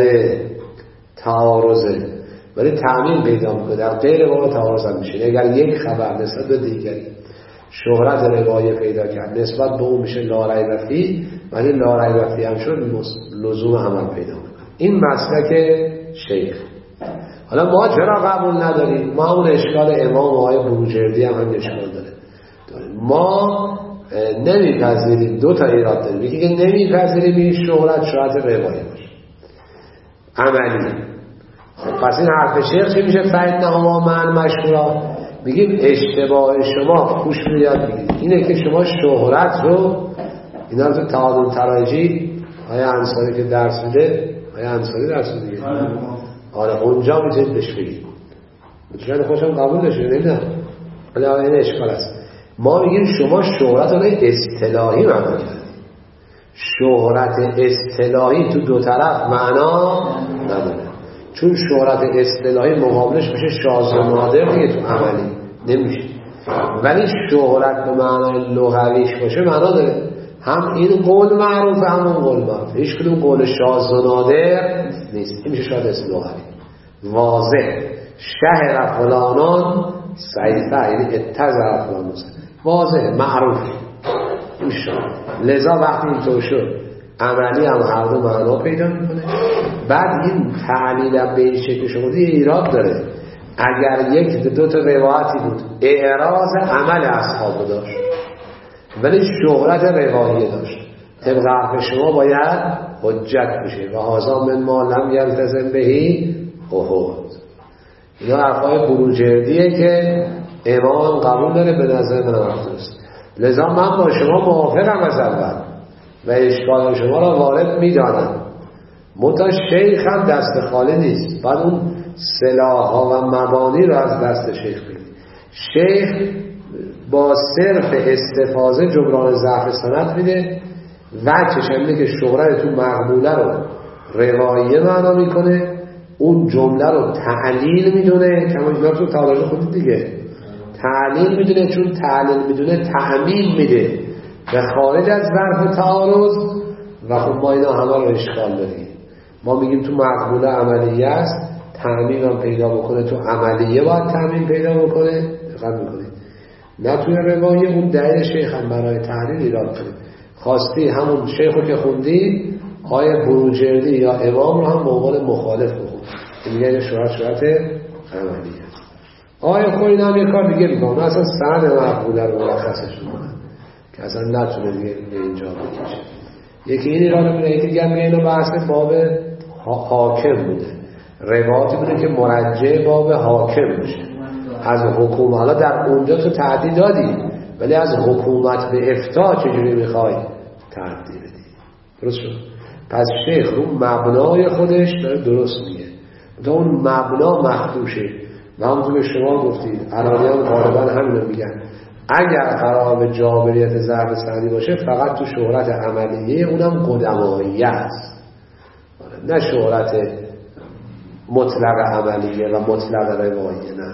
Speaker 1: تعارضه ولی تعمیم پیدا میکنه، در غیر باب تعارض هم میشه. اگر یک خبر نسبت به دیگری شهرت روایه پیدا کرد نسبت به اون میشه لا ریب فیه، ولی لا ریب فیه هم شد لزوم عمل پیدا میکنه. این مسلک شیخ. حالا ما چرا قبول نداریم؟ ما همون اشکال امام آقای بروجردی هم همین اشکال داره داریم. ما نمیپذیریم، دو تا ایراد داریم. یکی که نمیپذیریم این شهرت شهرت روایی باشه، عملی. خب پس این حرف شیخ چی میشه؟ فإنهما معا مشهورا. میگیم اشتباه شما خوش میاد میگیم اینه که شما شهرت رو، اینا تو تعادل ترایجی آیا انصاری که درس میده، آیا انصاری درس میده؟ آره اونجا میتونید بهش بگید. مطمئن خوشم قبول داشته نمیدونم، ولی این اشکال است. ما میگیم شما شهرت رو اصطلاحی معنا کردید. شهرت اصطلاحی تو دو طرف معنا نداره، چون شهرت اصطلاحی مقابلش میشه شاذ و نادر دیگه، تو عملی نمیشه. ولی شهرت به معنای لغویش باشه معنا داره. هم این قول معروف هم اون قول معروف، هیچ کدوم قول شاذ و نادر نیست. این میشه شاید اصطلاحی واضح. شهر فلانان سیفه، یعنی اتزر فلان واضح معروف میشه. لذا وقتی اینطور شد عملی هم هر دو معنا پیدا میکنه. بعد این تعلیل به این شکل شما دیگه ایراد داره. اگر یک دو تا روایتی بود اعراض عمل اصحاب داشت ولی شهرت روایه داشت، طبق حرف شما باید حجت بشه. و هذا من ما لم یلتزم بهی احد. اینا حرفای بروجردیه که امام قبول داره، به نظر من درست. لذا من با شما موافقم از اول و اشکال شما را وارد میدانم. منتها شیخ هم دست خالی نیست، بعد اون سلاح ها و مبانی را از دست شیخ بگید. شیخ با صرف استفاضه جبران ضعف سند میده. وجهش اینه که شهرت تو مقبوله رو روایه معنا میکنه، اون جمله رو تعلیل میدونه. کما اینا تو تعلیل خودت دیگه تعلیل میدونه، چون تعلیل میدونه تعمیم میده به خارج از ظرف تعارض. و خب ما اینا همه رو اشکال داریم. ما میگیم تو مقبوله عملیه است، تعمیم هم پیدا بکنه. تو عملیه باید تعمیم پیدا بکنه. دقت میکنید نه توی روایه. اون دلیل شیخ هم برای تحلیل ایراد کنید. خواستی همون شیخو که خوندی آیه بروجردی یا امام رو هم به عنوان مخالف بخون. این میگه شهرت شهرت عملیه است. آیه خود این هم یه کار دیگه میکنم، اصلا سند مقبوله رو مرخصش میکنم که اصلا نتونه دیگه به اینجا بکشه. یکی این ایراد میره، یکی دیگه میره اینو بحث باب حاکم بوده، روایاتی بوده که مرجع باب حاکم بشه از حکومت. حالا در اونجا تو تعدیل دادی، ولی از حکومت به افتاء چجوری میخوای تعدیل بدی؟ درست شد؟ پس شیخ رو مبنای خودش داره درست میگه. تا اون مبنا مخدوشه و همونطور که شما گفتید علانی هم غالبا همینو میگن. اگر قرار به جابریت ضرب سندی باشه فقط تو شهرت عملیه، اونم قدماییه است، نه شهرت مطلق عملیه و مطلق رواییه. نه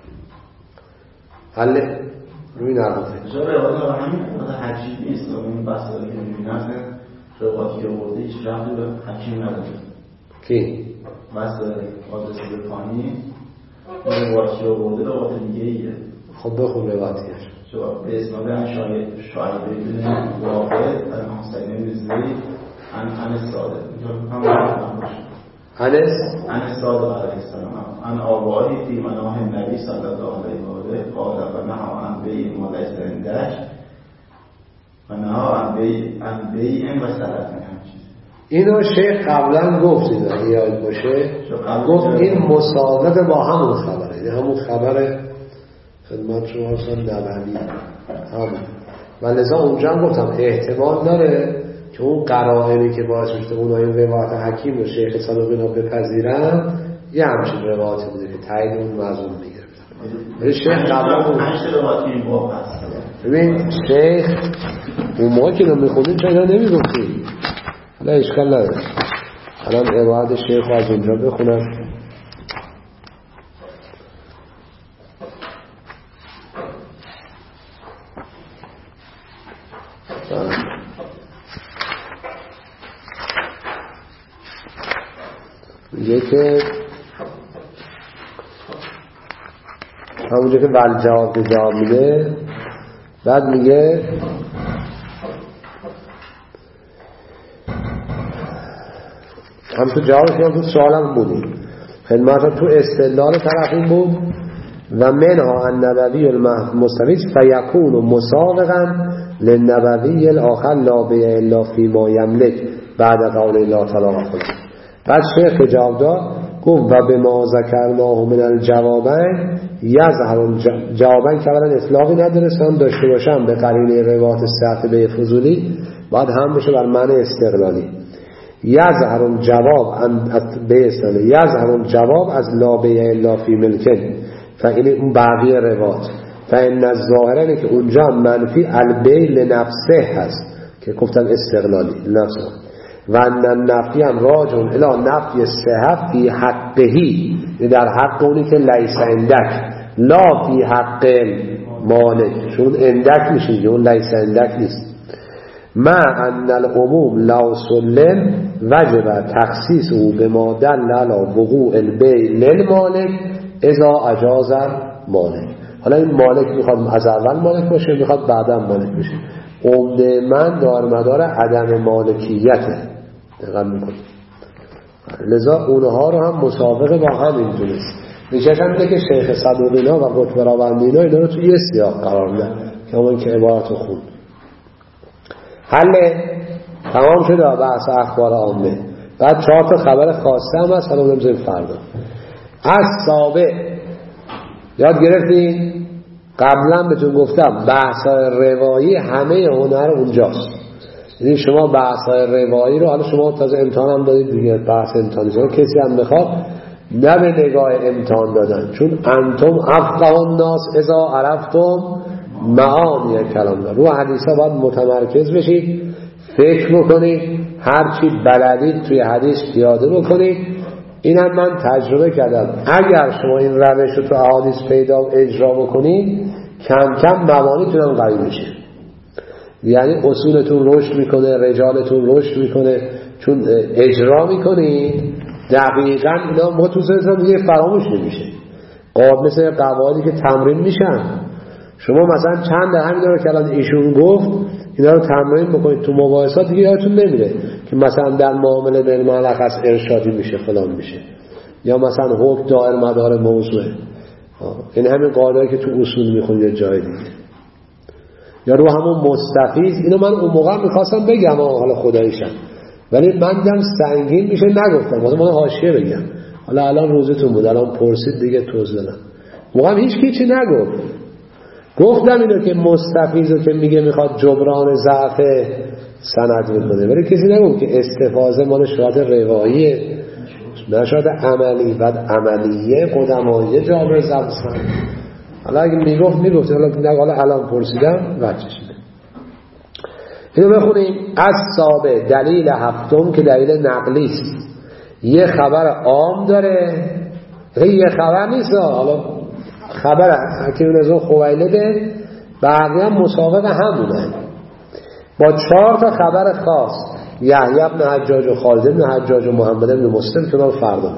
Speaker 1: حل روی نرمونه
Speaker 2: جا روایت ها همین حجیب نیست. اون بحث داره که میبینی نفسه روایتی که آورده هیچ رفتی به حکیم نداره.
Speaker 1: کی؟
Speaker 2: بحث آدرس بکانی اون روایتی که آورده روایت دیگه ایه.
Speaker 1: خب بخون روایتیش
Speaker 2: به اسناد هم شاید شاید بدونه واقع ان حسین میزی ان ان صادق هم هم باشه
Speaker 1: انس
Speaker 2: ان صادق علیه السلام ان آوایی فی مناه نبی صلی الله علیه و آله قال و نها عن بیع ما لیس عندش و نها عن بیع عن بیع و سلف.
Speaker 1: اینو شیخ قبلا گفت، اینا یاد باشه گفت این مساومه با همون خبره، یعنی همون خبر خدمت شما هستن نبوی همون. و لذا اونجا هم گفتم احتمال داره که اون قرائنی که باعث شده اونها این روایت حکیم و شیخ صدوقی رو بپذیرن یه همچین روایتی بوده که تایید اون مظلوم میگرفتن. ولی شیخ قبلا بود ببین شیخ اون موقع که رو میخوندیم چرا نمیگفتیم. حالا اشکال نداره، الان روایت شیخ رو از اونجا بخونم. میگه که همونجا که ول جواب به جواب میده، بعد میگه هم تو جوابش هم تو سوالم بودیم خدمت تو استدلال طرف این بود و منها النبوی المستفیض فیکون مسابقا للنبوی الاخر لا بیع الا فیما یملک بعد قول الله تعالی خود. بعد شیخ جواب داد گفت و به ما ذکرناه من الجوابین یظهر جوابین که اولا اطلاقی ندارستم داشته باشم به قرینه روایت صحت به فضولی بعد هم بشه بر معنی استقلالی. یظهر الجواب به استقلالی یظهر الجواب از لا بیع الا فی ملکن فإن اون بقیه روایت فإن الظاهر اینه که اونجا منفی البیع لنفسه هست که گفتن استقلالی نفسه و ان النفی هم راجع الی نفی صحت فی حقهی در حق اونی که لیس اندک لا فی حق مالک چون اندک میشه اون لیس اندک نیست ما ان العموم لو سلم وجب تخصیص او به ما دل علی وقوع البیع للمالک اذا اجاز مالک. حالا این مالک میخواد از اول مالک باشه میخواد بعدا مالک بشه عمده من دارمدار عدم مالکیته دقیق میکنه لذا اونها رو هم مسابقه با هم اینجوریست میشه هم میده که شیخ صدوقینا و قطب راوندینا اینا رو توی یه سیاق قرار میدن که همون که عبارت رو خوند حل تمام شده بحث اخبار عامه. بعد چهار تا خبر خاصه هم هست حالا نمیذاریم فردا از سابق یاد گرفتین قبلا بهتون گفتم بحث‌های روایی همه هنر اونجاست یعنی شما بحث‌های روایی رو حالا شما تازه امتحان هم دادید دیگه بحث امتحانی شما کسی هم بخواد نه به نگاه امتحان دادن چون انتم افقه الناس اذا عرفتم معانی کلام دار رو حدیثا باید متمرکز بشید فکر بکنید هرچی بلدید توی حدیث پیاده بکنید. اینم من تجربه کردم اگر شما این روش رو تو احادیث پیدا و اجرا بکنید کم کم مبانیتون هم قوی میشه یعنی اصولتون رشد میکنه رجالتون رشد میکنه چون اجرا میکنید دقیقا اینا متوسطا دیگه فراموش نمیشه قاب مثل قواعدی که تمرین میشن شما مثلا چند در همین رو که الان ایشون گفت اینا رو تمرین بکنید تو مباحثات دیگه یادتون نمیره که مثلا در معامله بین ملخص ارشادی میشه فلان میشه یا مثلا حکم دائر مدار موضوعه این همین قاعده‌ای که تو اصول میخونید یا جای دیگه یا رو همون مستفیض اینو من اون موقع میخواستم بگم حالا خداییشم ولی من دیدم سنگین میشه نگفتم واسه من حاشیه بگم حالا الان روزتون بود الان پرسید دیگه توضیح دادم موقع هیچ کی چی نگفت گفتم اینو که مستفیضو که میگه میخواد جبران ضعف سند بکنه ولی کسی نگفت که استفاضه مال شهادت رواییه نه شهادت عملی بعد عملیه قدمایه جابر ضعف سند حالا اگه میگفت میگفت حالا حالا الان پرسیدم وجهش اینه. اینو بخونیم از ثابت دلیل هفتم که دلیل نقلی است یه خبر عام داره یه خبر نیست حالا خبر حکیم بن خویلده بقیه هم مسابق همونه با چهار تا خبر خاص یحیی بن حجاج و خالد بن حجاج و محمد بن مسلم که ما فردا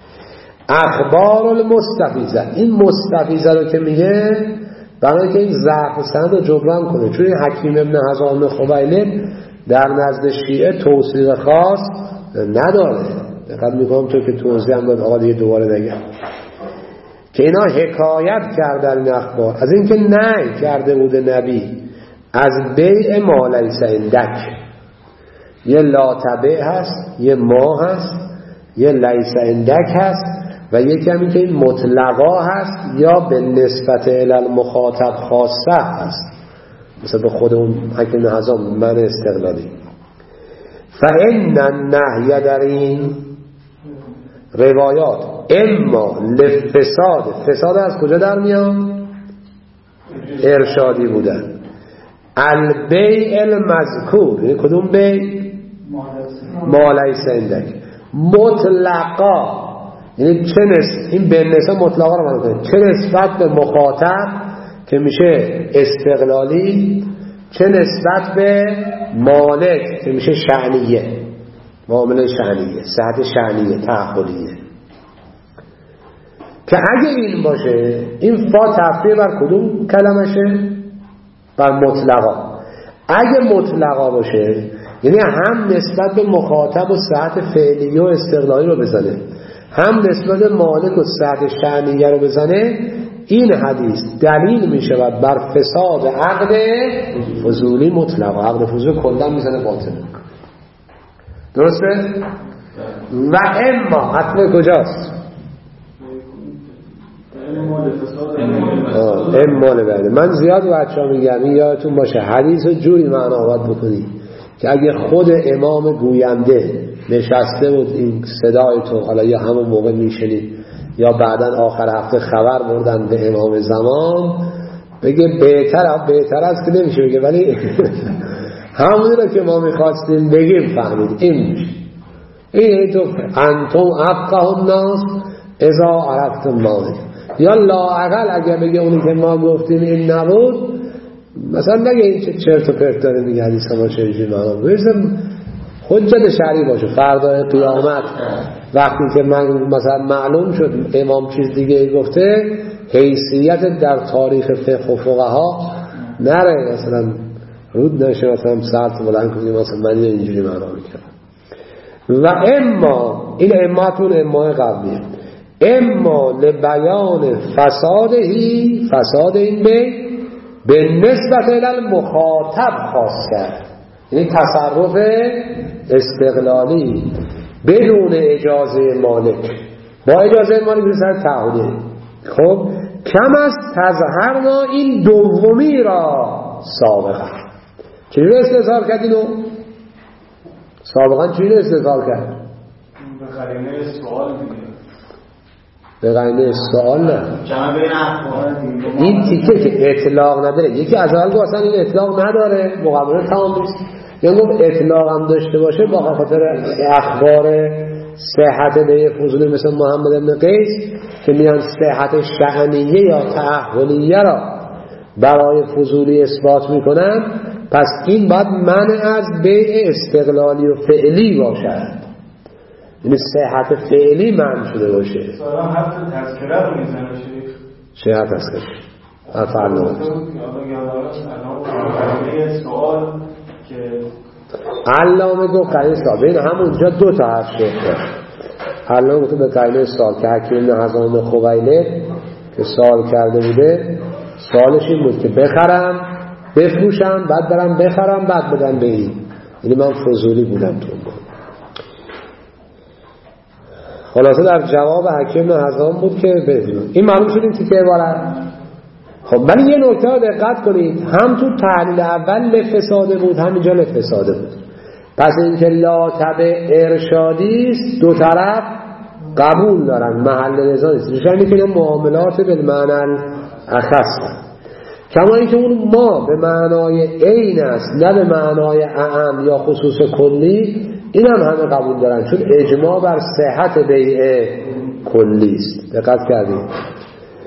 Speaker 1: اخبار المستفیضه این مستفیضه رو که میگه برای اینکه این ضعف سند رو جبران کنه چون این حکیم بن حزام خویلد در نزد شیعه توصیق خاص نداره دقت میکنم تو که توضیح هم داد آقا دیگه دوباره نگم که اینا حکایت کردن این اخبار از اینکه نهی کرده بود نبی از بیع ما لیس عندک یه لا تبع هست یه ما هست یه لیس عندک هست و یکی هم این که این مطلقا هست یا به نسبت المخاطب خاصه هست مثلا به خود اون حکیم حزام من استقلالی فإن النهی در این روایات اما لفساد فساد از کجا در میاد ارشادی بودن البیع المذکور یعنی کدوم بیع ما لیس عندک مطلقا یعنی چه نسبت این به نسبت مطلقا رو معنی چه نسبت به مخاطب که میشه استقلالی چه نسبت به مالک که میشه شأنیه معامله شأنیه صحت شأنیه تعهدیه که اگه این باشه این فا تفریع بر کدوم کلمشه بر مطلقا اگه مطلقا باشه یعنی هم نسبت به مخاطب و صحت فعلی و استقلالی رو بزنه، هم نسبت به مالک و صحت شأنیه رو بزنه، این حدیث دلیل می شود بر فساد عقد فضولی مطلق. عقد فضولی کلا میزنه باطل. درسته؟ و اما حتما کجاست؟ امال بعد من زیاد بچه ها میگم یادتون باشه حدیث رو جوری معنا آورد بکنی که اگه خود امام گوینده نشسته بود این صدای تو حالا یا همون موقع میشنید یا بعدن آخر هفته خبر بردن به امام زمان، بگه بهتر بهتر است که نمیشه بگه، ولی همونی رو که ما میخواستیم بگیم فهمید. این میشه این تو انتم افقه الناس اذا عرفتم مالک، یا لااقل اگه بگه اونی که ما گفتیم این نبود، مثلا نگه این چه چرت و پرت داره میگه حدیث ما چه معنا بزن حجت شرعی باشه. فردای قیامت وقتی که من مثلا معلوم شد امام چیز دیگه گفته، حیثیت در تاریخ فقه و فقها نره مثلا رود نشه مثلا سرت بلند کنیم مثلا من اینجوری معنا میکردم. و اما این اماتون امای قبلیه، اما لبیان فسادهی، فساد این به به نسبت المخاطب خاص کرد، یعنی تصرف استقلالی بدون اجازه مالک، با اجازه مالک بسر تعهده. خب کم است تظهرنا این دومی را سابقا. چجوری استثار کرد اینو؟ سابقا چجوری استثار کرد؟
Speaker 3: به قرینه سوال دیگه،
Speaker 1: به قرینه سوال نه، این تیکه که اطلاق نداره. یکی از اول گفت اصلا این اطلاق نداره، مقابله تمام نیست. یعنی گفت اطلاق هم داشته باشه با خاطر اخبار صحت به فضولی مثل محمد بن قیس که میان صحت شأنیه یا تأهلیه را برای فضولی اثبات میکنن، پس این باید منع از بیع استقلالی و فعلی باشد، یعنی صحت فعلی منع شده باشه.
Speaker 3: سوالا حرف تذکره رو میزنه شریف
Speaker 1: صحت تذکره حرف علامت
Speaker 3: سوال که
Speaker 1: علامه گفت قرینه سوال، بین همونجا دو تا حرف شده. علامه گفت به قرینه سوال که حکیم بن حزام خویلد که سوال کرده بوده، سوالش این بود که بخرم بفروشم بعد برم بخرم بعد بدم به این، یعنی من فضولی بودم تو اون. خلاصه در جواب حکیم بن حزام بود که بدونم این معلوم شد این تیکه عبارت. خب ولی یه نکته رو دقت کنید، هم تو تحلیل اول لفساده بود همینجا لفساده بود. پس اینکه لا تبع ارشادی است دو طرف قبول دارن، محل نزاع نیست، نشان میده که معاملات بالمعنى اخص، کما اینکه اون ما به معنای عین است نه به معنای اعم یا خصوص کلی، این هم همه قبول دارن چون اجماع بر صحت بیع کلی است. دقت کردید؟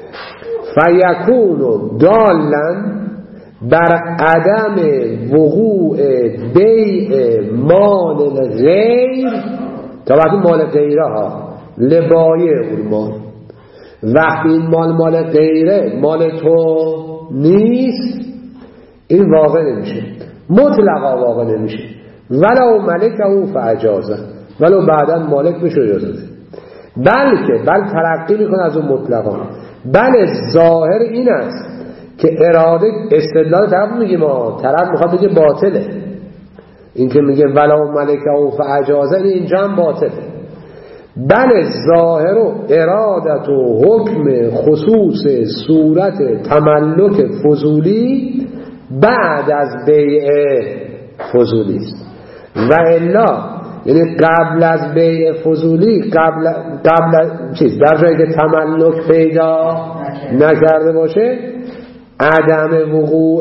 Speaker 1: فیکون دالن بر عدم وقوع بیع مال غیر، تا وقتی مال غیره ها لبایع اون مال، وقتی این مال مال غیره مال تو نیست این واقع نمیشه، مطلقا واقع نمیشه. ولو ملک او فاجازه، ولو بعدا مالک بشه اجازه ده، بلکه بل ترقی میکنه از اون مطلقا، بله ظاهر این است که اراده استدلال طرف میگه ما طرف میخواد بگه باطله، این که میگه ولو ملک او فاجازه اینجا هم باطله. بله ظاهر و ارادت و حکم خصوص صورت تملک فضولی بعد از بیع فضولی است، و الا یعنی قبل از بیع فضولی قبل قبل چیز در جایی که تملک پیدا نکرده باشه عدم وقوع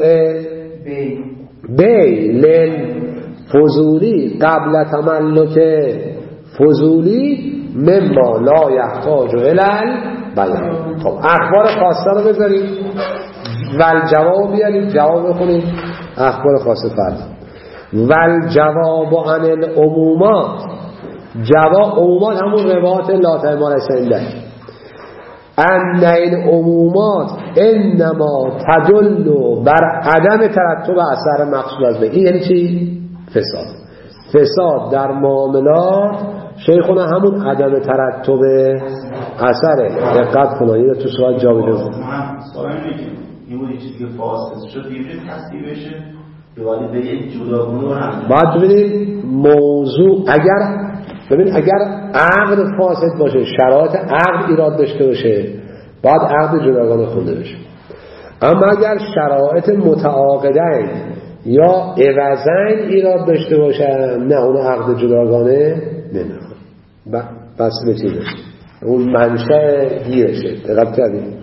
Speaker 1: بیع لل فضولی قبل تملک فضولی مما لا یحتاج الال بیان. خب اخبار خاصه رو بذاریم ول جواب بیاریم، جواب بخونیم اخبار خاصه فرد ول جواب عن العمومات. جواب عمومات همون روایات لا تهمال سنده ان این عمومات انما تدل بر عدم ترتب اثر مقصود از به این، یعنی چی؟ فساد. فساد در معاملات شیخونه همون عدم ترتب اثره. دقت کنید اینو تو سوال جا میده.
Speaker 2: من سوال اینه که این بود چیزی که فاسد شد دیگه تصدیق بشه به ولی به یک جداگونه هم
Speaker 1: باید ببینید موضوع اگر ببین اگر عقد فاسد باشه شرایط عقد ایراد داشته باشه باید عقد جداگانه خونده بشه. اما اگر شرایط متعاقدین یا عوضین ایراد داشته باشن نه اون عقد جداگانه نمیخواد. بس به چیزه اون منشأ گیرشه. دقت کردید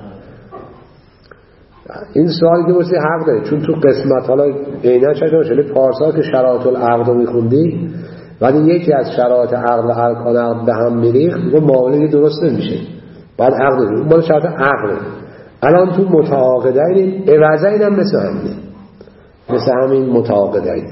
Speaker 1: این سوالی که بسی حق داره چون تو قسمت حالا عینه چه باشه ولی پارسال که شرایط العقد رو میخوندی ولی یکی از شرایط عقد و ارکان عقد به هم میریخت دیگه معامله درست نمیشه. بعد عقد رو اون بالا شرایط عقد الان تو متعاقدین عوضین هم مثل همین مثل همین متعاقدین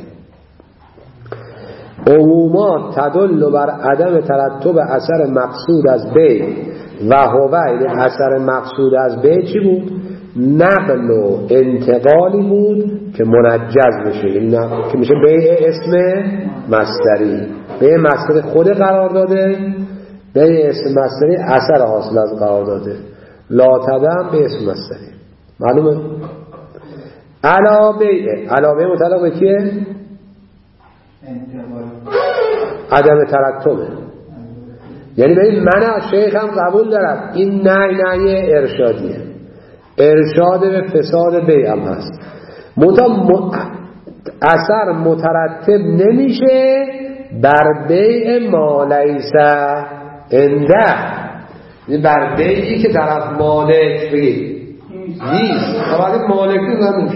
Speaker 1: عمومات تدل بر عدم ترتب اثر مقصود از بیع و هو اثر مقصود از بیع چی بود؟ نقل و انتقالی بود که منجز میشه این که میشه بیع اسم مصدری. بیع مصدری خود قرار داده بیع اسم مصدری اثر حاصل از قرار داده لا تدم به اسم مصدری. معلومه؟ علا بیع علا بیع مطلق به کیه؟ عدم ترتبه. یعنی ببین من شیخ هم قبول دارم این نه نه ارشادیه ارشاد به فساد بیع هم هست متا م... اثر مترتب نمیشه بر بیع ما لیس عنده بر بیعی که طرف مالک بگید نیست طبعا مالک نمیشه.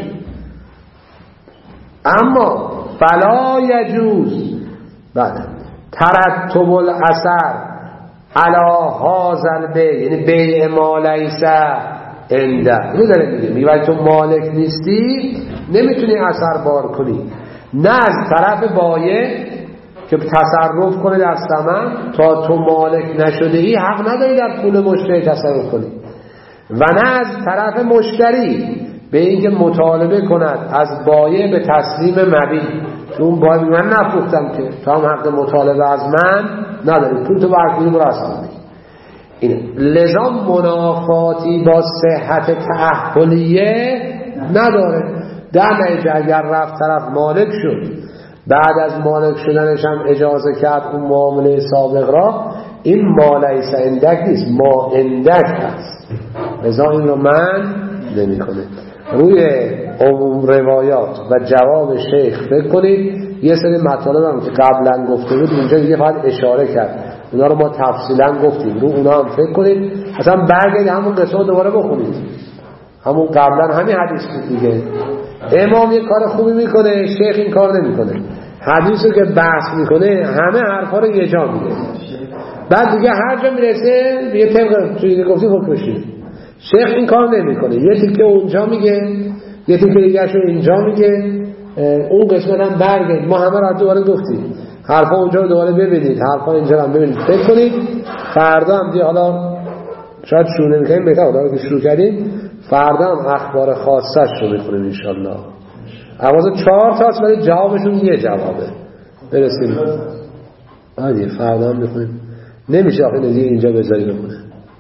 Speaker 1: اما فلا یجوز بعد ترتب الاثر علی هذا البیع یعنی بیع ما لیس عنده اینو داره میگه میگه تو مالک نیستی نمیتونی اثر بار کنی نه از طرف بایع که تصرف کنه در ثمن تا تو مالک نشده ای حق نداری در پول مشتری تصرف کنی و نه از طرف مشتری به اینکه مطالبه کند از بایع به تسلیم مبیع چون بایع میگه من نفروختم که تو هم حق مطالبه از من نداری پول تو برکنی برو اصلا بگی. این لذا منافاتی با صحت تأهلیه نداره. در نتیجه اگر رفت طرف مالک شد بعد از مالک شدنش هم اجازه کرد اون معامله سابق را این ما لیس عندک نیست ما عندک هست لذا این رو من نمی کنه. روی عموم روایات و جواب شیخ فکر کنید. یه سری مطالب هم که قبلا گفته بود اینجا دیگه فقط اشاره کرد اونا رو ما تفصیلا گفتیم رو اونا هم فکر کنید اصلا برگردید همون قسمت دوباره بخونید همون قبلا همین حدیث بود دیگه. امام یه کار خوبی میکنه شیخ این کار نمیکنه حدیث رو که بحث میکنه همه حرفا رو یه جا میگه بعد دیگه هر جا میرسه دیگه طبق توی گفتی حکمشی. شیخ این کار نمیکنه یه تیکه اونجا میگه یه تیکه دیگه شو اینجا میگه اون قسمت هم برگرد ما همه رو دوباره گفتیم حرفا اونجا رو دوباره ببینید حرفا اینجا هم ببینید فکر کنید فردا هم دیگه حالا شاید شروع نمی‌کنیم بهتر حالا که شروع کردیم فردا هم اخبار خاصش رو میخونیم انشالله. اواز چهار تاست ولی جوابشون یه جوابه برسیم آدی فردا هم میخونیم نمیشه آخه دیگه اینجا بذاری بخونه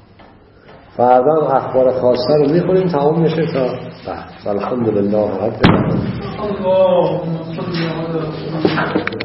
Speaker 1: فردا هم اخبار خاصه رو میخونیم تمام میشه تا بعد الحمدلله رب العالمین.